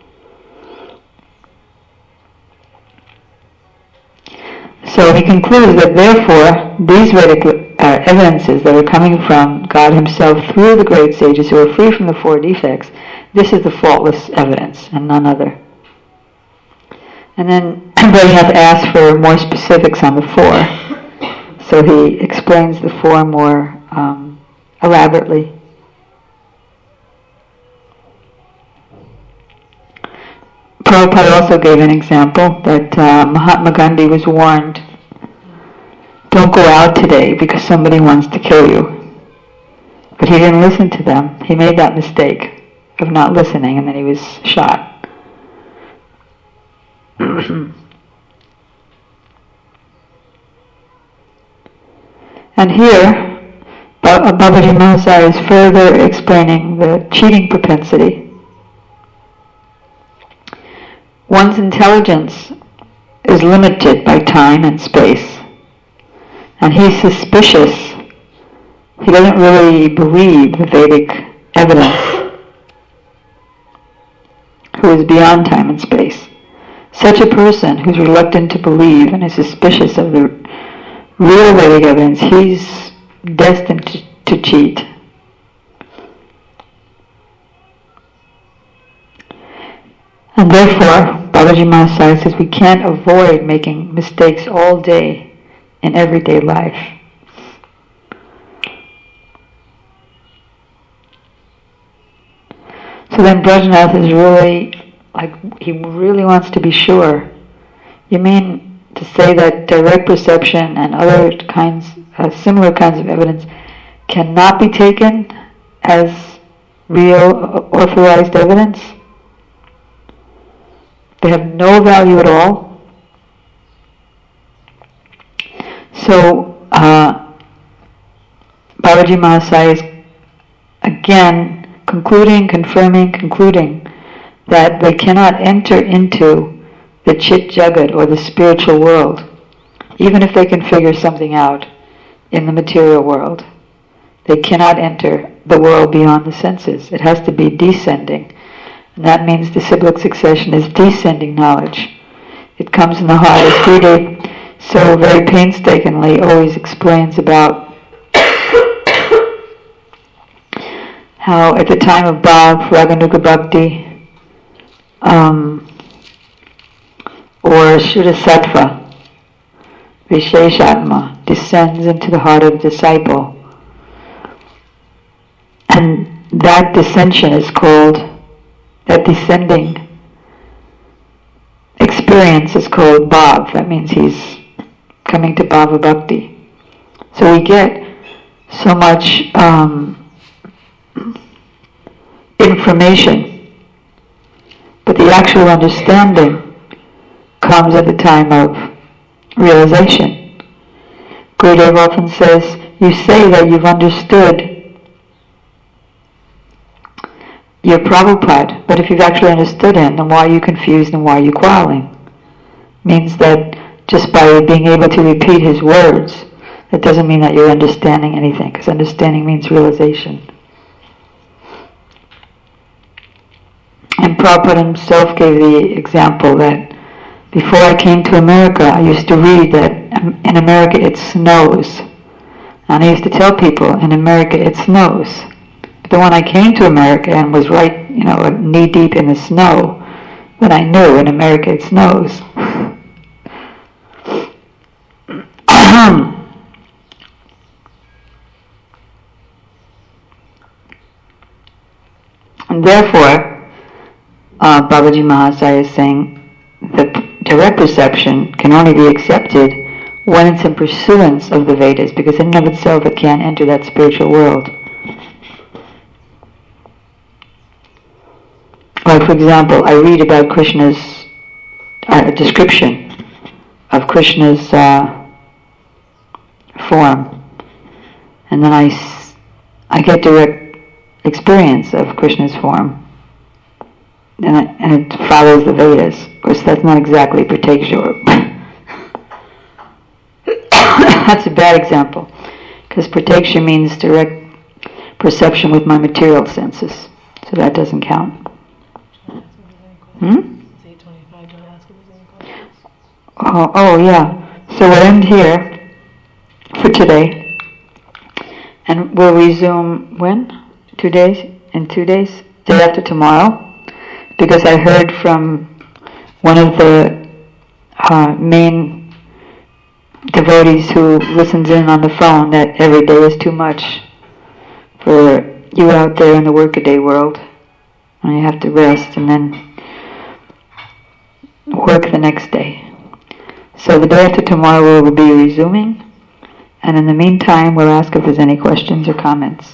So he concludes that therefore these Vedic uh, evidences that are coming from God Himself through the great sages who are free from the four defects, this is the faultless evidence and none other. And then Brajnath asks for more specifics on the four. So he explains the four more um, elaborately. Prabhupada also gave an example that uh, Mahatma Gandhi was warned, don't go out today because somebody wants to kill you. But he didn't listen to them. He made that mistake of not listening, and then he was shot. And here, Babaji Mahasaya is further explaining the cheating propensity. One's intelligence is limited by time and space, and he's suspicious. He doesn't really believe the Vedic evidence, who is beyond time and space. Such a person who's reluctant to believe and is suspicious of the real Vedic evidence, he's destined to, to cheat. And therefore, Babaji Mahasaya says we can't avoid making mistakes all day in everyday life. So then Brajnath is really, like, he really wants to be sure. You mean to say that direct perception and other kinds, uh, similar kinds of evidence cannot be taken as real, authorized evidence? They have no value at all. So, uh, Babaji Mahasaya is again concluding, confirming, concluding that they cannot enter into the Chit Jagat or the spiritual world, even if they can figure something out in the material world. They cannot enter the world beyond the senses. It has to be descending. And that means the Disciplic succession is descending knowledge. It comes in the heart, as Gurudev so very painstakingly always explains about how at the time of Bhav, Raganuga Bhakti, um, or Shuddha Sattva, Visheshatma, descends into the heart of the disciple. And that descension is called That descending experience is called Bhav. That means he's coming to Bhava Bhakti. So we get so much um, information, but the actual understanding comes at the time of realization. Gurudev often says, you say that you've understood your Prabhupada, but if you've actually understood him, then why are you confused and why are you quarreling? Means that just by being able to repeat his words, that doesn't mean that you're understanding anything, because understanding means realization. And Prabhupada himself gave the example that before I came to America, I used to read that in America it snows. And I used to tell people, in America it snows. But when I came to America and was right, you know, knee deep in the snow, then I knew in America it snows. And therefore, uh, Babaji Mahasaya is saying that direct perception can only be accepted when it's in pursuance of the Vedas, because in and of itself it can't enter that spiritual world. Like, for example, I read about Krishna's uh, description of Krishna's uh, form, and then I, I get direct experience of Krishna's form, and, I, and it follows the Vedas. Of course, that's not exactly Pratyeka. That's a bad example, because Pratyeka means direct perception with my material senses, so that doesn't count. Hmm? Oh, oh yeah. So we'll end here for today, and we'll resume when? Two days? In two days? Day after tomorrow? Because I heard from one of the uh, main devotees who listens in on the phone that every day is too much for you out there in the workaday world, and you have to rest and then work the next day. So the day after tomorrow we'll be resuming, and in the meantime we'll ask if there's any questions or comments.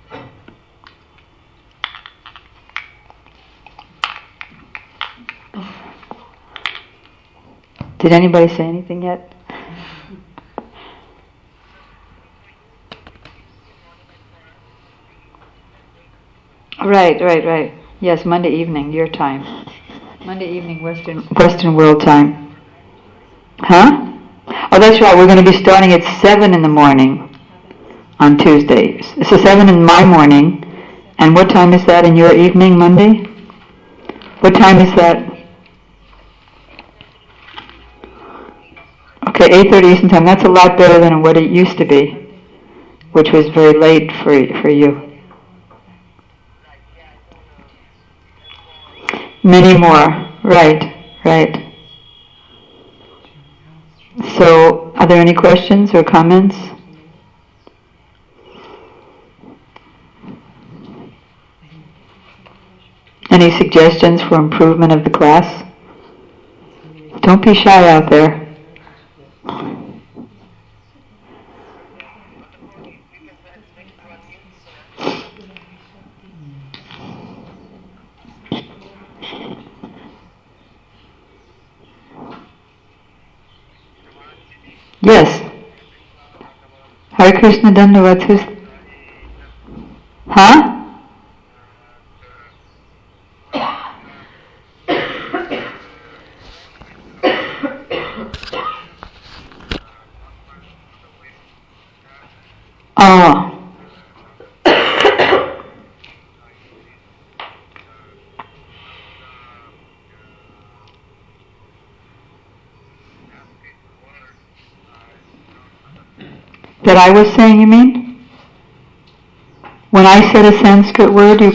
Did anybody say anything yet? Right, right, right. Yes, Monday evening, your time. Monday evening, Western Western World Time. Huh? Oh, that's right. We're going to be starting at seven in the morning on Tuesday. So seven in my morning. And what time is that in your evening, Monday? What time is that? Okay, eight thirty Eastern Time. That's a lot better than what it used to be, which was very late for for you. Many more. Right, right. So, are there any questions or comments? Any suggestions for improvement of the class? Don't be shy out there. Yes. Hare Krishna Dandavad. Who's... Huh? Oh. That I was saying, you mean? When I said a Sanskrit word, you...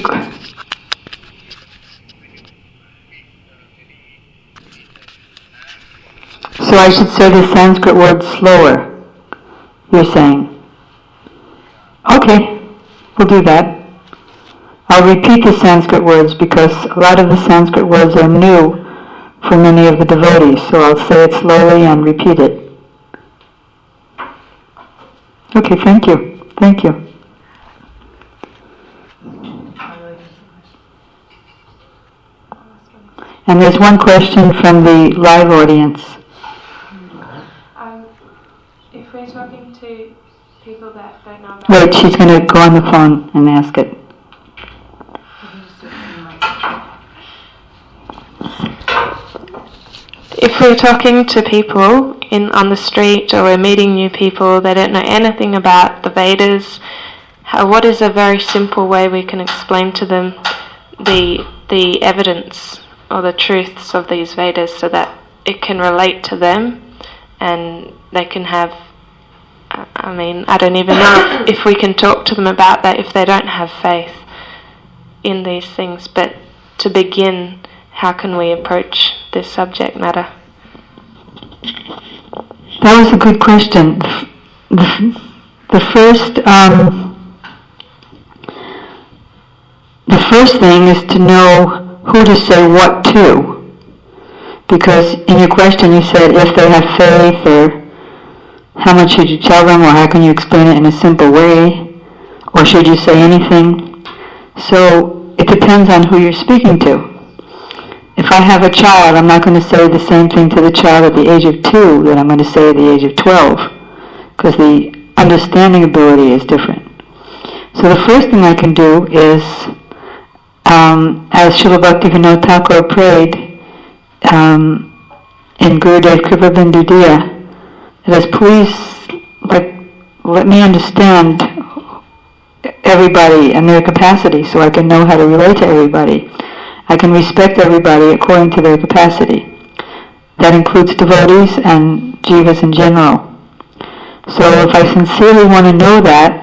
So I should say the Sanskrit word slower, you're saying. Okay, we'll do that. I'll repeat the Sanskrit words because a lot of the Sanskrit words are new for many of the devotees, so I'll say it slowly and repeat it. Okay, thank you. Thank you. And there's one question from the live audience. Um, if we're talking to people that don't know about... Wait, she's going to go on the phone and ask it. If we're talking to people in on the street or we're meeting new people, they don't know anything about the Vedas, how, what is a very simple way we can explain to them the the evidence or the truths of these Vedas so that it can relate to them and they can have, I mean, I don't even know if we can talk to them about that if they don't have faith in these things, but to begin, how can we approach this subject matter? That was a good question. The, the first, um, the first thing is to know who to say what to. Because in your question you said if they have faith, or how much should you tell them, or how can you explain it in a simple way, or should you say anything? So it depends on who you're speaking to. If I have a child, I'm not going to say the same thing to the child at the age of two that I'm going to say at the age of twelve, because the understanding ability is different. So the first thing I can do is, um, as Srila Bhaktivinoda Thakur prayed um, in Gurudev Kripabindhu Diya, that is, please let, let me understand everybody and their capacity so I can know how to relate to everybody. I can respect everybody according to their capacity. That includes devotees and jivas in general. So if I sincerely want to know that,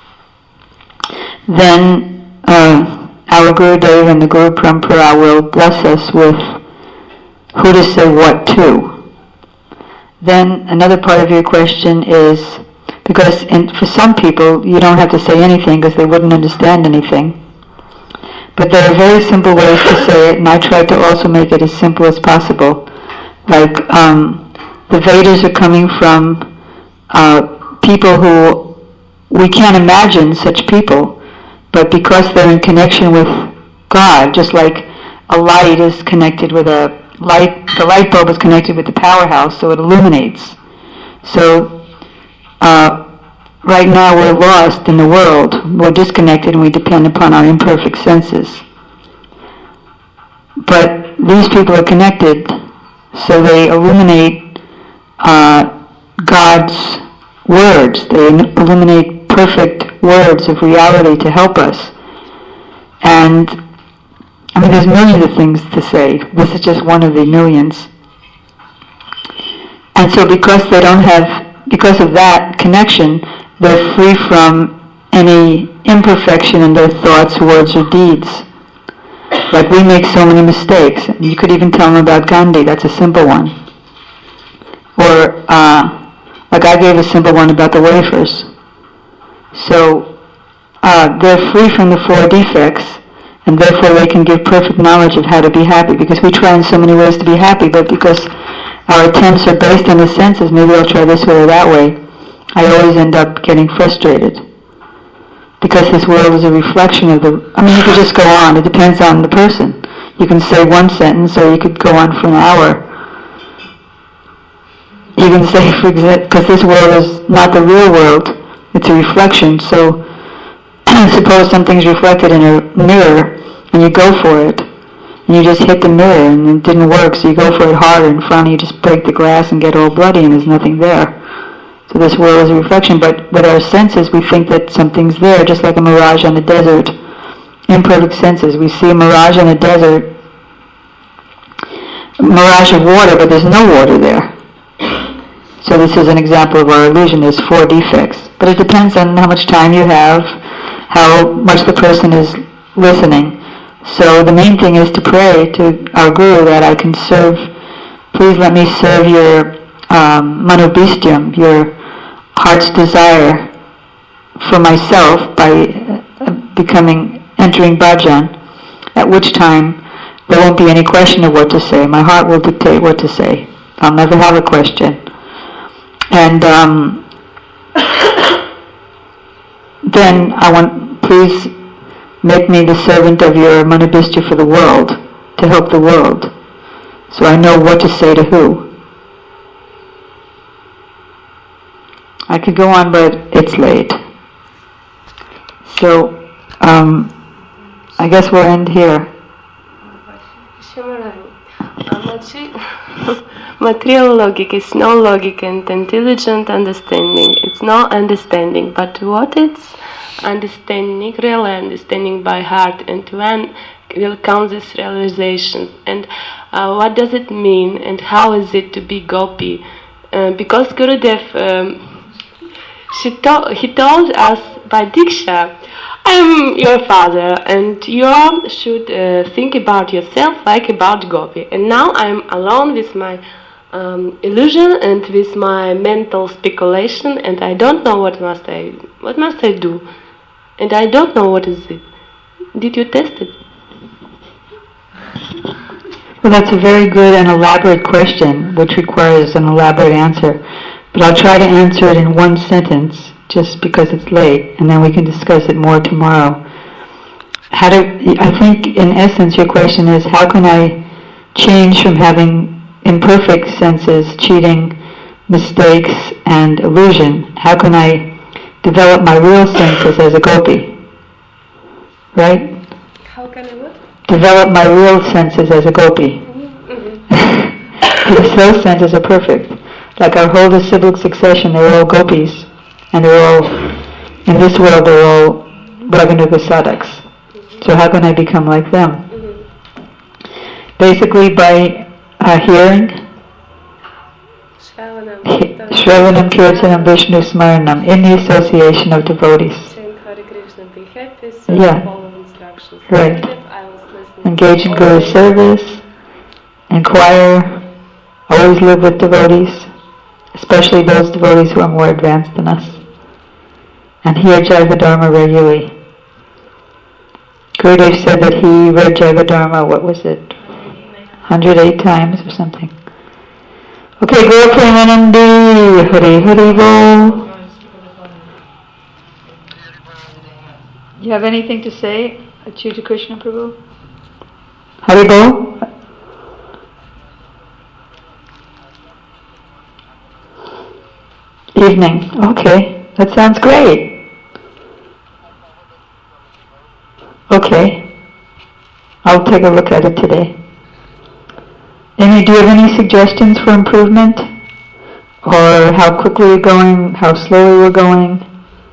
then uh, our Gurudev and the Guru Parampara will bless us with who to say what to. Then another part of your question is, because in, for some people you don't have to say anything because they wouldn't understand anything. But there are very simple ways to say it, and I try to also make it as simple as possible. Like um, the Vedas are coming from uh, people who we can't imagine such people, but because they're in connection with God, just like a light is connected with a light, the light bulb is connected with the powerhouse, so it illuminates. So uh, right now we're lost in the world, we're disconnected, and we depend upon our imperfect senses. But these people are connected, so they illuminate uh, God's words. They illuminate perfect words of reality to help us. And I mean, there's millions of things to say. This is just one of the millions. And so because they don't have, because of that connection, they're free from any imperfection in their thoughts, words, or deeds. Like we make so many mistakes. You could even tell them about Gandhi. That's a simple one. Or, uh, like I gave a simple one about the wafers. So, uh, they're free from the four defects, and therefore they can give perfect knowledge of how to be happy, because we try in so many ways to be happy, but because our attempts are based on the senses, maybe I'll try this way or that way, I always end up getting frustrated. Because this world is a reflection of the, I mean, you could just go on, it depends on the person. You can say one sentence, or you could go on for an hour. You can say, for example, because this world is not the real world, it's a reflection, so suppose something's reflected in a mirror, and you go for it, and you just hit the mirror, and it didn't work, so you go for it harder, and finally you just break the glass and get all bloody, and there's nothing there. So this world is a reflection, but with our senses we think that something's there, just like a mirage on the desert. Imperfect senses. We see a mirage on the desert, a mirage of water, but there's no water there. So this is an example of our illusion. There's four defects. But it depends on how much time you have, how much the person is listening. So the main thing is to pray to our Guru that I can serve, please let me serve your um, manobhistyam, your heart's desire for myself by uh, becoming, entering bhajan, at which time there won't be any question of what to say. My heart will dictate what to say. I'll never have a question. And um, then I want, please make me the servant of your manobhistya for the world, to help the world, so I know what to say to who. I could go on, but it's late. So, um, I guess we'll end here. Material logic is no logic and intelligent understanding. It's no understanding, but what it's understanding, real understanding by heart, and when will come this realization, and uh, what does it mean, and how is it to be gopi? Uh, because Gurudev, um, she to- he told us by Diksha, I'm your father, and you all should uh, think about yourself like about gopi. And now I'm alone with my um, illusion and with my mental speculation, and I don't know what must I what must I do, and I don't know what is it. did you test it? Well, that's a very good and elaborate question, which requires an elaborate answer. But I'll try to answer it in one sentence, just because it's late, and then we can discuss it more tomorrow. How do, I think, in essence, your question is, how can I change from having imperfect senses, cheating, mistakes, and illusion? How can I develop my real senses as a gopi? Right? How can I what? Develop my real senses as a gopi. Mm-hmm. Because those senses are perfect. Like our whole disciplic succession, they're all gopis. And they're all, in this world, they're all Raganuga sadhaks. Mm-hmm. So how can I become like them? Mm-hmm. Basically by uh, hearing, Shravanam, Kirtanam, Vishnu Smaranam, in the association of devotees. Yeah. Right. Engage in Guru service, inquire, always live with devotees, especially those devotees who are more advanced than us, and hear Jaiva regularly. Gurudev said that he read Jaiva, what was it, one hundred eight times or something. Okay, Gaur Premanandi, Hari Hari Bol. Do you have anything to say, Achyuta Krishna Prabhu? Hari Bol? Evening. Okay, that sounds great. Okay, I'll take a look at it today. Any, do you have any suggestions for improvement? Or how quickly you're going, how slowly we're going?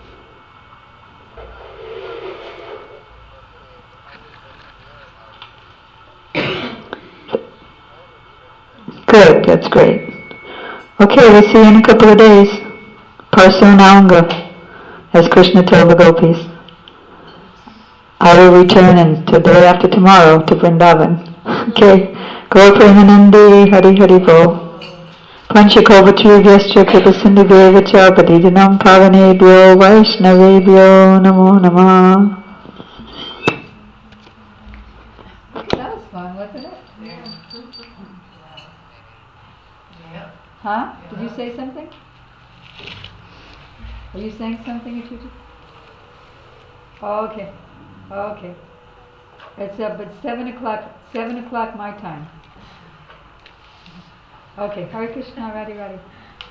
Good, that's great. Okay, we'll see you in a couple of days. Parsonaanga, as Krishna told the gopis. I will return in to day after tomorrow to Vrindavan. Okay. Gaur Premanandi, Hari Hari Bol. Panchakovatriyascha Kripasindhudevacha Padidinam Pavanebhyo Vaishnavebhyo Namo Namah. That was fun, wasn't it? Yeah. Huh? Did you say something? Are you saying something, Achyuta? Oh, okay. Oh, okay. It's uh, but seven o'clock. Seven o'clock my time. Okay. Hare Krishna, Radhi Radhi.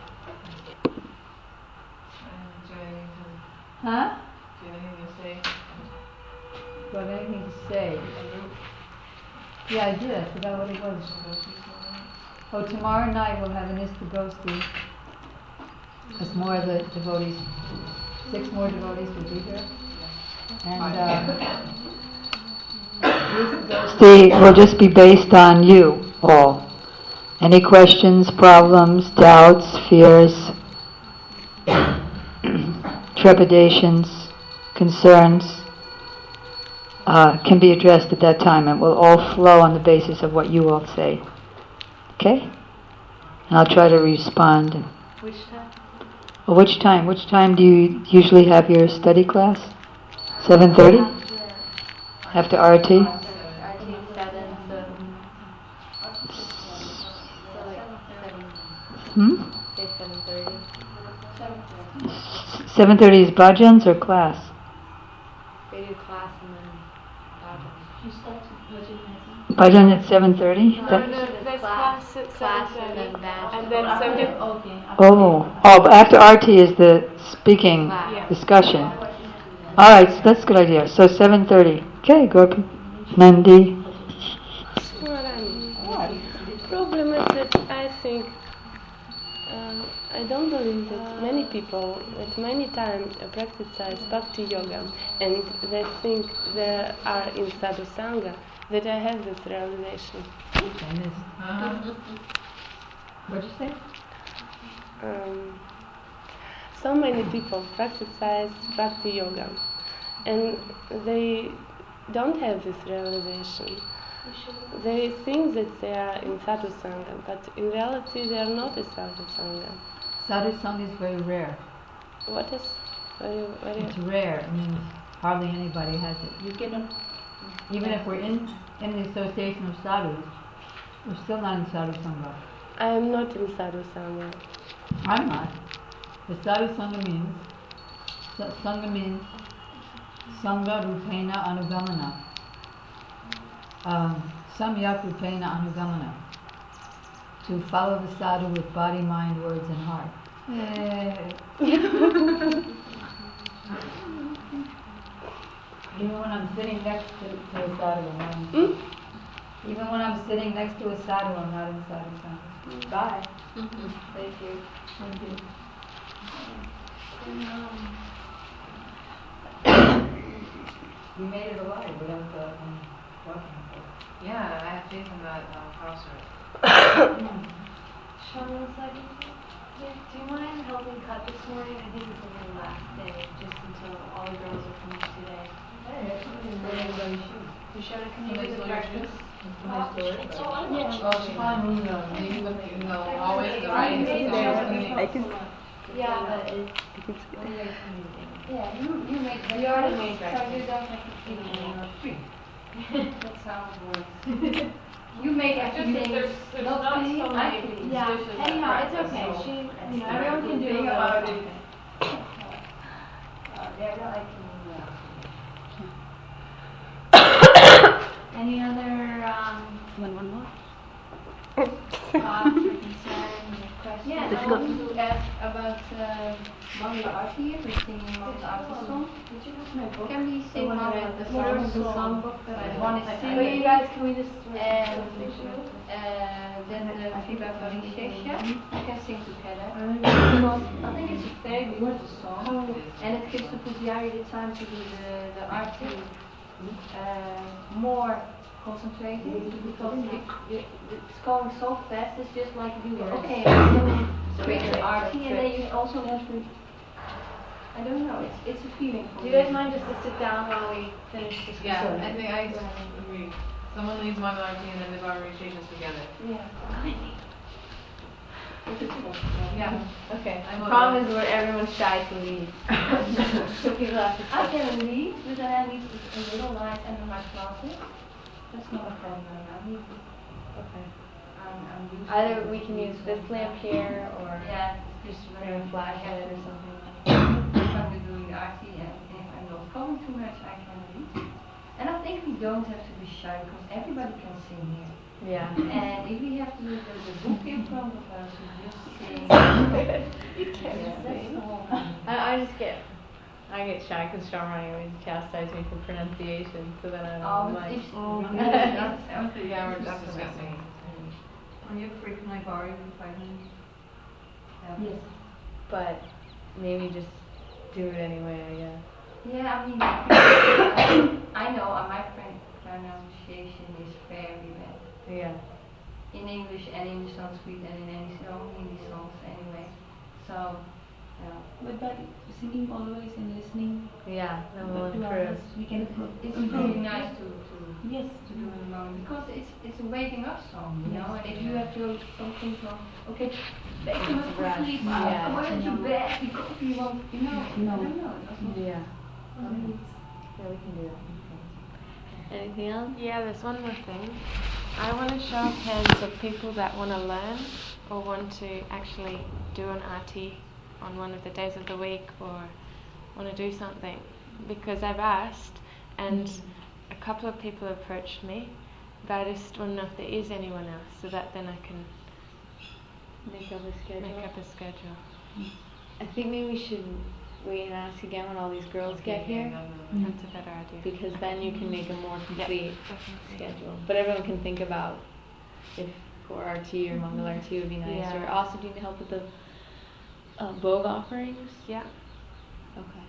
Huh? Do you have anything to say? Do I have anything to say? Yeah, I did. I forgot what it was. Oh, tomorrow night we'll have an Istagosti. Because more of the devotees, six more devotees will be here. And uh, Istagosti will just be based on you all. Any questions, problems, doubts, fears, trepidations, concerns uh, can be addressed at that time, and will all flow on the basis of what you all say. Okay? And I'll try to respond. Which time? Well, which time? Which time do you usually have your study class? seven thirty? After R T? R T seven, Hmm? say seven thirty. seven thirty is bhajans or class? They do class and then bhajan. Bhajan at seven thirty? No, no, there's class at class and then bhajan. And then seven. Oh, oh, but after R T is the speaking Yeah. discussion. All right, so that's a good idea. So seven thirty. Okay, Gopi. Nandi. The problem is that I think uh, I don't believe that many people at many times practice bhakti yoga and they think they are in sadhu sangha, that I have this realization. Uh-huh. What did you say? Um, so many people practice bhakti yoga and they don't have this realization. They think that they are in sadhu sangha, but in reality they are not in sadhu sangha. Sadhu sangha is very rare. What is? Very, very It's rare. I mean, hardly anybody has it. You can even if we're in, in the association of sadhus, we're still not in sadhu sangha. I am not in sadhu sangha. I'm not. The sadhu sangha means, sa- sangha means sangha rupena anugamana. Um, samyak rupena anugamana. To follow the sadhu with body, mind, words, and heart. Even when I'm sitting next to, to a sadhu, I'm not in, Hmm? even when I'm sitting next to a sadhu, I'm not in sadhu sangha. Bye. Mm-hmm. Thank you. Thank you. We made it alive without the um, walking. Yeah, I have faith in that um, house already. Sean was like, yeah, do you mind helping cut this morning? I think it's the very last day, just until all the girls are finished today. Hey, everybody should. You showed it, can you Can I do the still your breakfast? shoes? Yeah. Oh, she's fine. Maybe with the, in the hallways, the writing upstairs. I can. Yeah, but it's, I can see it. yeah, you, you make breakfast. You already made breakfast. So you don't have to clean anymore. That sounds worse. You make everything. there's- there's not not clean, so I many clean. Yeah, Yeah, anyhow, it's okay. so She, that's you know, the everyone can do thing it. about Okay. it. Uh, yeah, I can, yeah. Any other, um, One, one more. thoughts or concerns or questions? Yeah, I wanted to ask about uh, Mangala Arti, if we're singing Mangala Arti song. Can we sing one of the first song? One is singing, guys, can we just... and uh, then the Viva Varishesha, we can sing together. Because I think it's a very beautiful song, and it gives the Pujari the time to do the, the Arti uh, more concentrated, because it, it, it's going so fast, it's just like you, okay, I'm switch to Arti, and then you also have to, I don't know, it's it's a feeling for Do me. you guys mind just to sit down while we finish this? Yeah, song? I think I agree. Someone leads Mangalarti and then the conversations together. Yeah. Yeah. Okay. I'm The okay. problem is where everyone's shy to leave. So people have to I sit. can leave, but then I need a little light and my classes. That's not a problem. I need Okay. I'm, I'm used Either to we can use this lamp here, or yeah, just bring a flashlight or something. if I'm doing arty and if I'm not coming too much, I can read. And I think we don't have to be shy because everybody can sing here. Yeah. And if we have to do the, the book in front of us, we just sing. You can't Yeah, that's sing. the whole I, I just get, I get shy because Shamrani always chastise me for pronunciation, so then I Oh, don't like. it's, Oh, it's, that's- it's, Okay, yeah, we're just discussing. Are you free? Can I borrow you for five minutes? yes. But maybe just do it anyway, I guess. Yeah, I mean, uh, I know uh, my friend pronunciation is very bad. Yeah. In English and in Sanskrit and in any song, Hindi songs anyway. So, yeah. But by singing always and listening Yeah, then we'll to improve. others, we can improve. It's really nice to, to, Yes. to do it alone because it's it's a waking up song, you know. And if you have to something from okay, back to my Rush, sleep, yeah. I want to bed because you want, you know. No. I don't know. It doesn't. Yeah. Yeah, we can do that. Anything else? Yeah, there's one more thing. I want to show of hands of people that want to learn or want to actually do an arti on one of the days of the week or want to do something, because I've asked and a couple of people approached me, but I just want to know if there is anyone else so that then I can Make up a schedule. make up a schedule. I think maybe we should wait and ask again when all these girls get here, That's a better idea. because then you can make a more complete Definitely. schedule. But everyone can think about if for R T or Mangal R T would be nice. Yeah. Or also, do you need help with the uh, Vogue offerings? Yeah. Okay.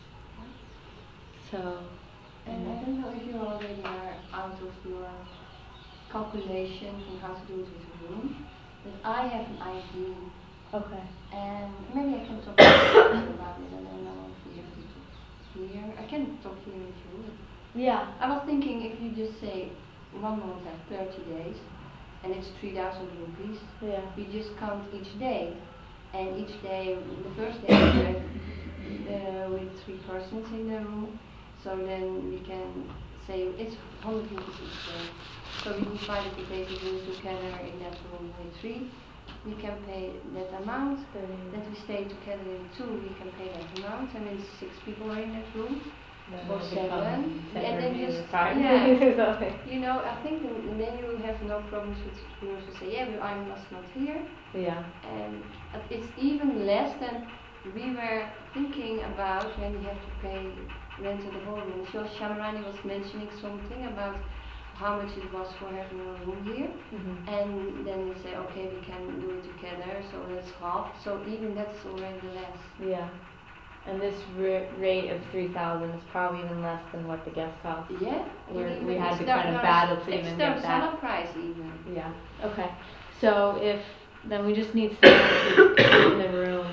So, And I don't know if you already are out of your calculation in how to do it with the room, but I have an idea, okay. and maybe I can talk to you about it. I don't know if you have to here. I can talk to you through it. Yeah. I was thinking if you just say one month has thirty days, and it's three thousand rupees, Yeah. we just count each day, and each day, the first day we work uh, with three persons in the room, so then we can say it's one hundred rupees each day. So we divided the basic rooms together in that room with three. We can pay that amount. That we stay together in two, we can pay that amount. And then six people are in that room. Or seven. And then just, yeah. You know, I think and then you will have no problems with rooms who say, yeah, but I'm just not here. Yeah. And it's even less than we were thinking about when we have to pay rent in the whole room. So Shamarani was mentioning something about how much it was for having a room here. Mm-hmm. And then we say, okay, we can do it together, so that's half. So even that's already less. Yeah. And this r- rate of three thousand is probably even less than what the guest house. Yeah. We're, even we had to it's kind of not- battle to it's even the get that. summer price even. Yeah. Okay. So if then we just need someone to be in the room,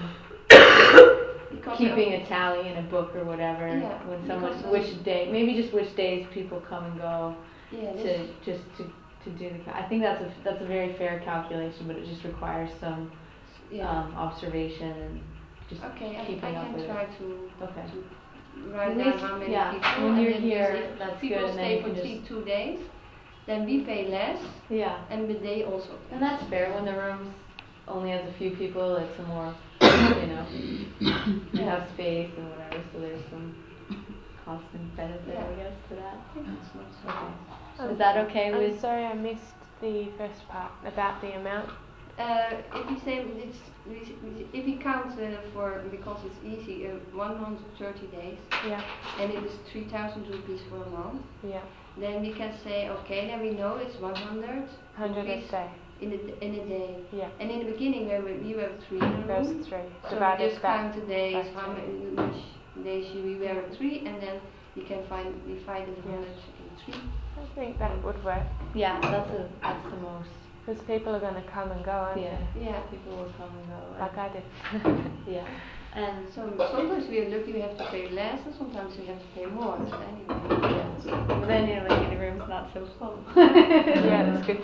Because keeping a tally in a book or whatever. Yeah, When someone, because which day, maybe just which days people come and go. Yeah, To this, just to to do the. Cal- I think that's a that's a very fair calculation, but it just requires some yeah. um, observation and just Okay, I, I keeping up can with try it. to, Okay. to write At down least- how many yeah, people. when and you're then here, if that's people good, and then stay you for can three, just- two days, then we pay less, Yeah. and but they also pay. And that's fair. When the room only has a few people, it's a more, you know, you have space and whatever, so there's some cost and benefit, I Yeah. guess, to that. It's not so Okay. bad. Is that okay I'm with? sorry, I missed the first part about the amount. Uh, if you say it's, if you count uh, for, because it's easy, uh, one hundred thirty days, Yeah, and it is three thousand rupees for a month, yeah. then we can say, okay, then we know it's one hundred Hundred a rupees day. in a, in a day. Yeah. And in the beginning, where we, we were three in a There's room, three. so we Divided just back. count the days, back how to- many much days we were three, and then you can find divide the Yeah. hundred in three. I think that would work. Yeah, that's a that's the most. Because people are going to come and go, aren't Yeah. Yeah. People will come and go. they? Like I did. Yeah. And So sometimes we are lucky we have to pay less, and sometimes we have to pay more. But anyway. yeah. But then you're like the room's not so full. Yeah, that's good.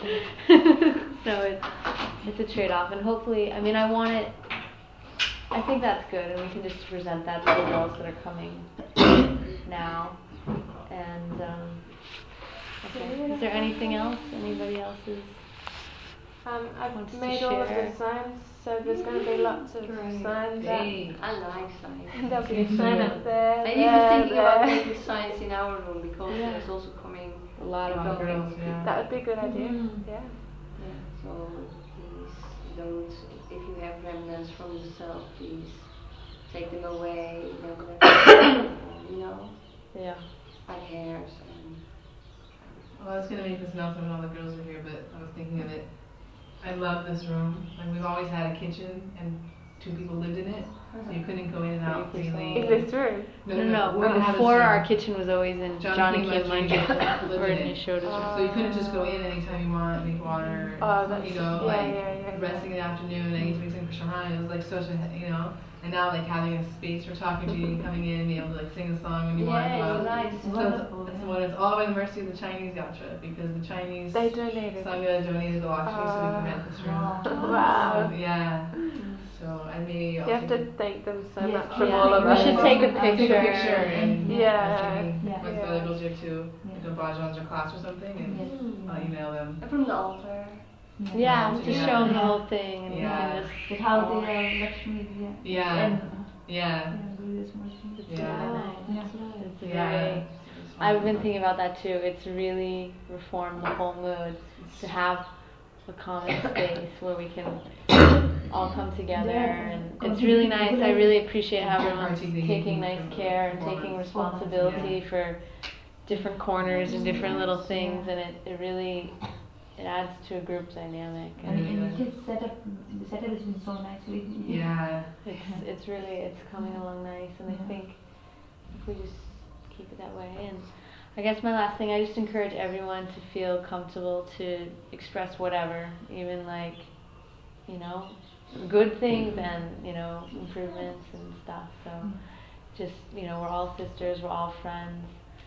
So it's it's a trade-off, and hopefully, I mean, I want it. I think that's good, and we can just present that to the girls that are coming now. And um, okay. Is there anything else? Anybody else's? Um, Wants I've to made all of share. the signs, so there's going to be lots of signs Hey. I like signs. up. There'll be a sign up there. I'm there, even thinking about there. making signs in our room because Yeah. there's also coming A lot of Well, girls. yeah. That would be a good idea. Mm-hmm. Yeah. Yeah, so please don't, if you have remnants from yourself, please take them away. Don't let them, you know, Yeah. like hairs and. Well, I was gonna make this announcement when all the girls were here, but I was thinking of it. I love this room. Like we've always had a kitchen and two people lived in it, so you couldn't go in and out freely. In this room. No, no, no. we didn't have this Before room. our kitchen was always in Johnny Johnny King King Munchie Munchie, lived or in in it. Yashoda's. So you couldn't just go in anytime you want, make water, Oh, that's- you know, yeah, like yeah, yeah, resting in the afternoon, I used to be singing for Shahan, it was like such a, you know, and now like having a space for talking to you and coming in and being able to like sing a song when you want. Yeah, uh, it's nice. So it's, it's, well, it's all by the mercy of the Chinese Yatra, because the Chinese They donated. Sangha donated the Lakshmi so we Ah. can rent this room. Wow. So, yeah, so I may. You have to thank them so Yes. much from Yeah. all of We us. should take a Take a picture. picture and Yeah. actually Yeah. once Yeah. the other girls here too, like a bhajans or class or something, and Yes. I'll email them. And from the altar. Yeah, just Yeah. show them the whole thing, and Yeah. we can But just. how they are Lakshmi, yeah. Yeah, And, yeah, yeah, Gurudev Murti. It's Yeah. really nice. Yeah. It's a yeah. very. I've been thinking about that too. It's really reformed the whole mood to have a common space where we can all come together, and it's really nice. I really appreciate how everyone's taking nice care and taking responsibility for different corners and different little things, and it, it really it adds to a group dynamic. And, And and it is set up, the setup has been so nice. So it, Yeah, it's it's really it's coming along nice, and I think if we just keep it that way. And I guess my last thing, I just encourage everyone to feel comfortable to express whatever, even like, you know, good things and, you know, improvements and stuff. So just, you know, we're all sisters, we're all friends,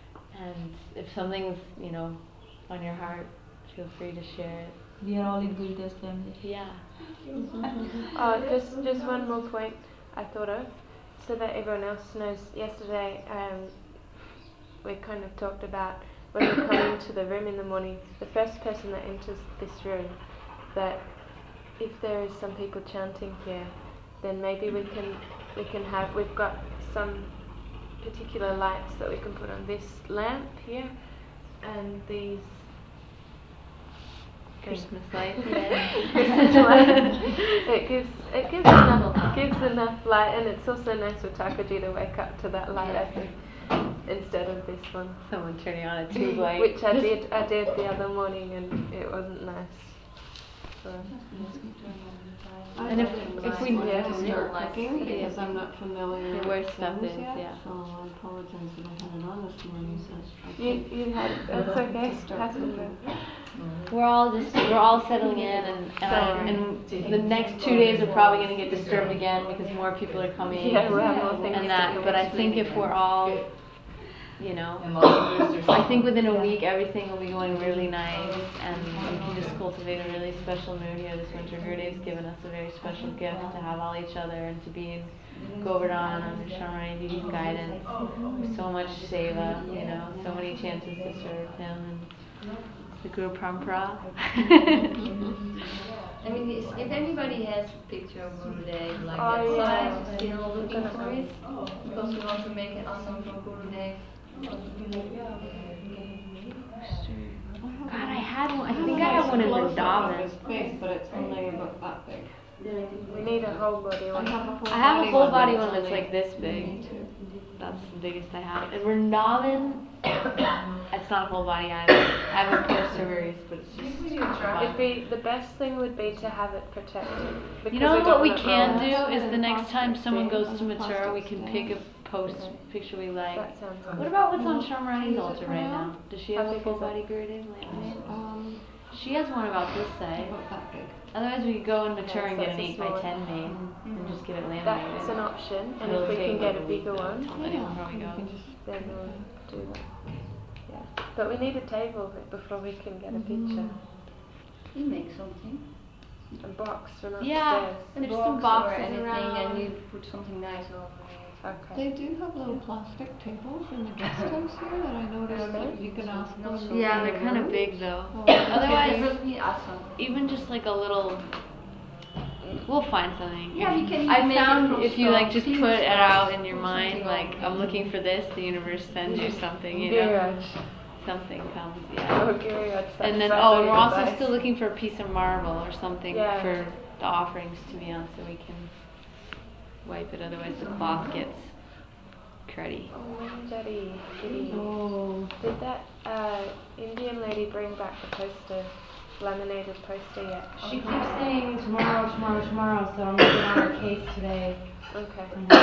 and if something's, you know, on your heart, feel free to share it. We are all in Gurudev family. Yeah. Oh, just just one more point I thought of, so that everyone else knows. Yesterday, um, we kind of talked about when we come into the room in the morning, the first person that enters this room, that if there is some people chanting here, then maybe we can we can have we've got some particular lights that we can put on this lamp here and these Christmas lights. Christmas lights. It gives it gives enough gives enough light, and it's also nice for Takaji to wake up to that light, I think, instead of this one. Someone turning on a tube light. Which I did I did the other morning, and it wasn't nice. So. And if if we yeah, yeah, start cooking because I'm not familiar with where stuff is, yet, yeah. so I apologize that I had it on this morning. So I You can't- you had that's okay. Passenger. we're all just we're all settling in, and and, I, and the next two days are probably going to get disturbed again because more people are coming. Yeah, we'll have more things and to that. do. But I think if we're all, you know, And lots of I think within a week everything will be going really nice, and we can just cultivate a really special mood here this winter. Gurudev's given us a very special gift to have all each other and to be in Govardhan under Shamarani Ji's guidance. There's so much seva, you know, so many chances to serve him, and the Guru Parampara. I mean, is- if anybody has a picture of Gurudev like Oh, that yeah. size, we're still looking for it because we want to make an asam from Gurudev. God, I had one. I think I had one in Vrindavan. His face, but it's only about that big. We need a whole body I one. have a whole I have a body full one, body but one it's that's only- like this big. That's the biggest I have. And Vrindavan, it's not full body either. I have a poster but it's just. It'd be the best thing would be to have it protected. You because know don't what we want it can ruined. do is the next time someone goes to Mathura, we can pick a post picture we like. That sounds good. What about what's on Shamarani's altar right now? Does she How have a big full is it? body Gurudev laminated? Um, She has one about this size. about that big. Otherwise, we could go in Mathura Okay, and so get an it's a eight by small ten made and just get it laminated. That's an option, and It'll if we take can get a like bigger week, one, though, depending on how we You go. can just then we'll do that. Yeah, but we need a table before we can get a picture. You make something. A box from upstairs. Yeah, A there's box some or boxes anything, around. and you put something nice over it. Okay. They do have little plastic tables in the guest house here that I noticed that you can ask Not them. so Yeah, big. they're kind of big though. Oh. Otherwise, Definitely asam. even just like a little, we'll find something. Yeah, we can I make it found from if you like just stone, put it steel out stuff, in your or mind, something like like I'm that. looking for this, the universe sends you something, you know. Giraj. Something comes, yeah. Oh, Giraj. And then, that's oh, very we're also nice. still looking for a piece of marble or something Yeah. for the offerings to be on, so we can wipe it. Otherwise, the cloth gets cruddy. Oh, Manjari. Giddy. Oh, Did that uh, Indian lady bring back the poster, laminated poster yet? She keeps saying tomorrow, tomorrow, tomorrow, so I'm gonna get on her case today. Okay.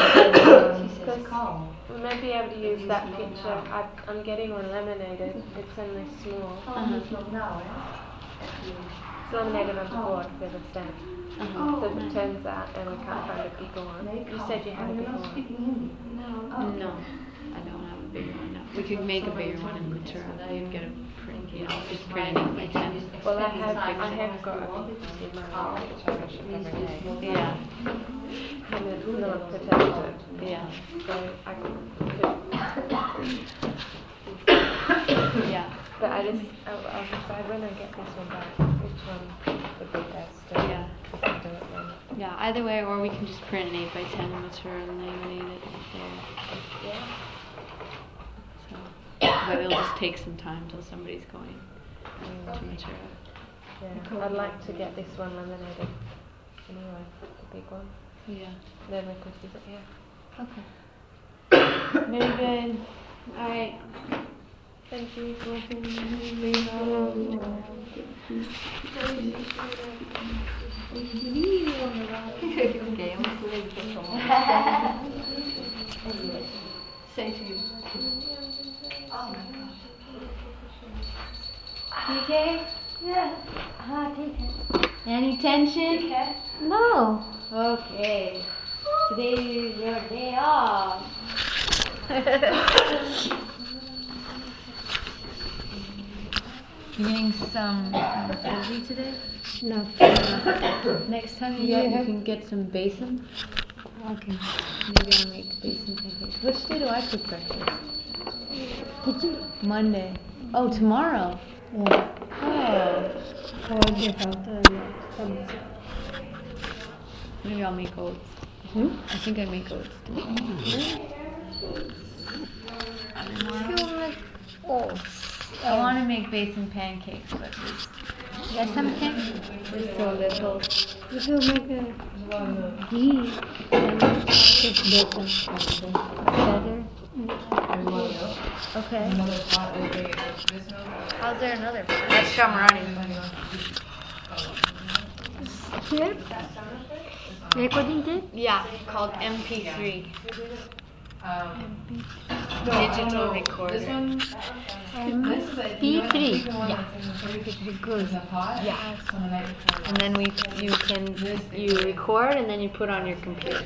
She says Because calm. we may be able to use that picture. I, I'm getting one laminated. It's only small. Calm is not now, eh? It's laminated onto board with a stamp. Uh-huh. So it turns out, and we can't find a bigger one. You said you had a bigger one. No, I don't have a bigger one. No. We could make a bigger one in Mathura. We could get a print, you know, just print it by ten. Well, I have, I have got a big in my room, which I wash up every day. Yeah, And it's not protected. yeah, So I could, yeah, but I just, I'll, I'll decide when I get this one back, which one would be best. And yeah. we can do it then. Yeah, either way, or we can just print an eight by ten in Mathura and laminate it there. Yeah. So, but it'll just take some time till somebody's going to Mathura. Yeah. I'd like to get this one laminated. Anyway, the big one. Yeah. Then we could use it, yeah. Okay. Very good. All right. Thank you for Say to you. You okay? Yeah. Ah, take it. Any tension? No. Okay. Today is your day off. You getting some energy today? No. Next time you get, you can get some basin. Okay. Maybe I'll make basin pancakes. Which day do I cook breakfast? Monday. Oh, tomorrow. Yeah. Oh. Or this after yeah, some- Maybe I'll make oats. Hmm? I think I make oats. I want to make basin pancakes, but just you got some cakes? Just so little. If you make a ghee, then it's better. Better. Okay. Another pot, okay, this milk. How's there another? That's shamarani. Here? Recording tape? Yeah, called M P three. Um, Digital recorder. This one, this is a, P you know, three. the one that's in the fridge? It's a pot? Yeah. On the night before. And then we, you can, you record and then you put on your computer.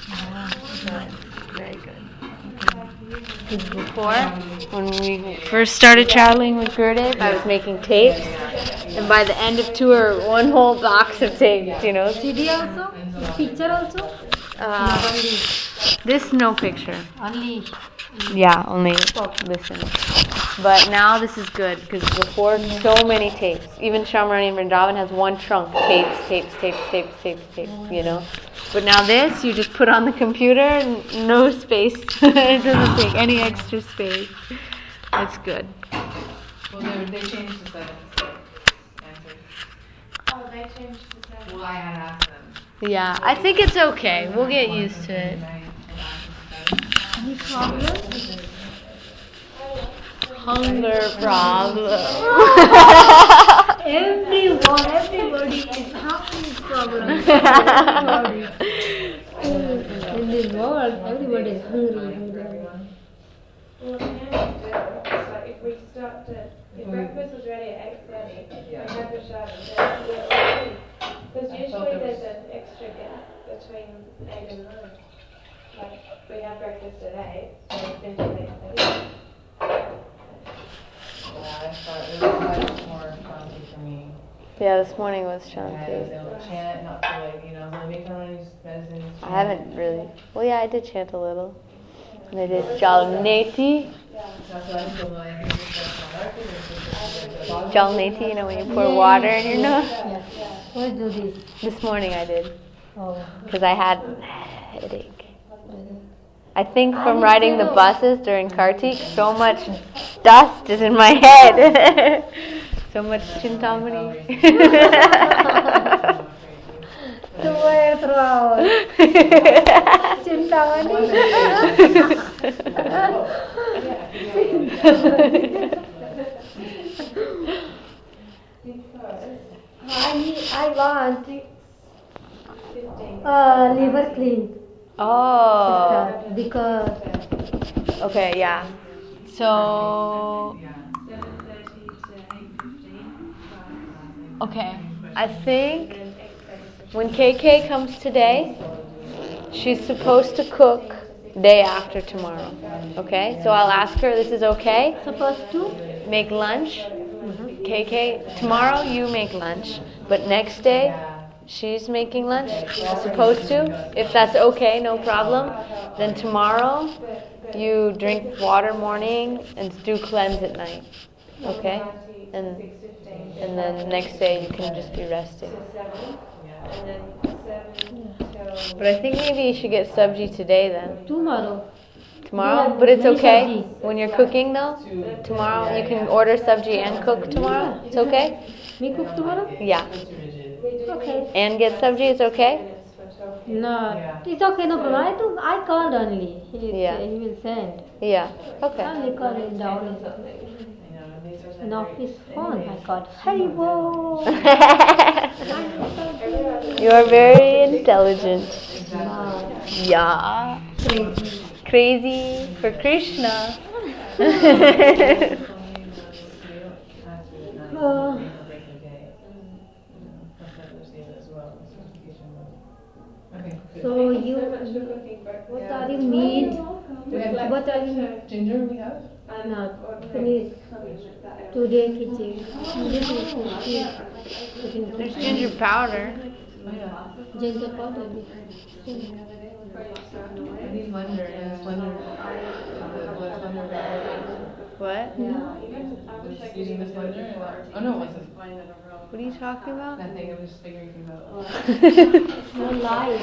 Very good. Because before, when we first started traveling with Gurdev, I was making tapes, and by the end of tour, one whole box of tapes, you know. C D also? Picture also? Uh, this no picture. Only. Yeah, only listen. But now this is good because before so many tapes. Even Shamarani and Vrindavan has one trunk, tapes, tapes, tapes, tapes, tapes, tapes. You know. But now this, you just put on the computer, and no space. It doesn't take any extra space. It's good. Well, they, they changed the settings, so answered. Oh, they changed the settings. Well, I had asked them. Yeah, I think it's okay. We'll get used to it. Any problem? Hunger problem. Everyone, everybody is having problems. Everybody. In this world, everybody is hungry. hungry. Well, yeah, it's like if we start to, if breakfast was ready at eight thirty, we have the shop at seven. Because usually there's an extra gap between eight and nine. Like, we have breakfast at eight, so we finish at eight thirty. Yeah, I thought it was much more funky for me. Yeah, this morning was I had to Shanti. be able to chant, not feel like, you know, let me come and use medicine. I haven't really. Well, yeah, I did chant a little. And I did Jalneti. That's what I feel like. It's just like Jalneti, you know, when you pour water in your nose. Why do this? This morning I did. Oh. Because I had headache. I think from riding the buses during Kartik, so much dust is in my head. So much chintamani. twelve hours. Chintamani. I I want uh, liver clean. Oh. Because Okay, yeah. So. Okay. I think when K K comes today, she's supposed to cook day after tomorrow. Okay? So I'll ask her, this is okay? supposed to. Make lunch. K K, tomorrow you make lunch. But next day, she's making lunch. Supposed to. If that's okay, no problem. Then tomorrow, you drink water morning and do cleanse at night. Okay? And and then the next day you can just be resting. But I think maybe you should get sabji today then. Tomorrow. Tomorrow? Yeah, But it's many okay? sabjis. When you're cooking though? Tomorrow you can order sabji and cook tomorrow? It's okay? Me cook tomorrow? Yeah. Okay. And get sabji, it's okay? No, it's okay, no problem. I took, I called only. He, Yeah. he will send. Yeah. Okay. Only call it down in office phone. I got Haribo. You are very intelligent. No. Yeah. Crazy. Crazy for Krishna. Uh, so you, what are you meat? What are you? Ginger we have? No, finish. Today kitchen. There's ginger powder. Ginger powder. I need blender, and blender, the blender. What? Was using this blender? Or, oh no, it wasn't. What are you talking about? Nothing. I was just figuring things out. No light.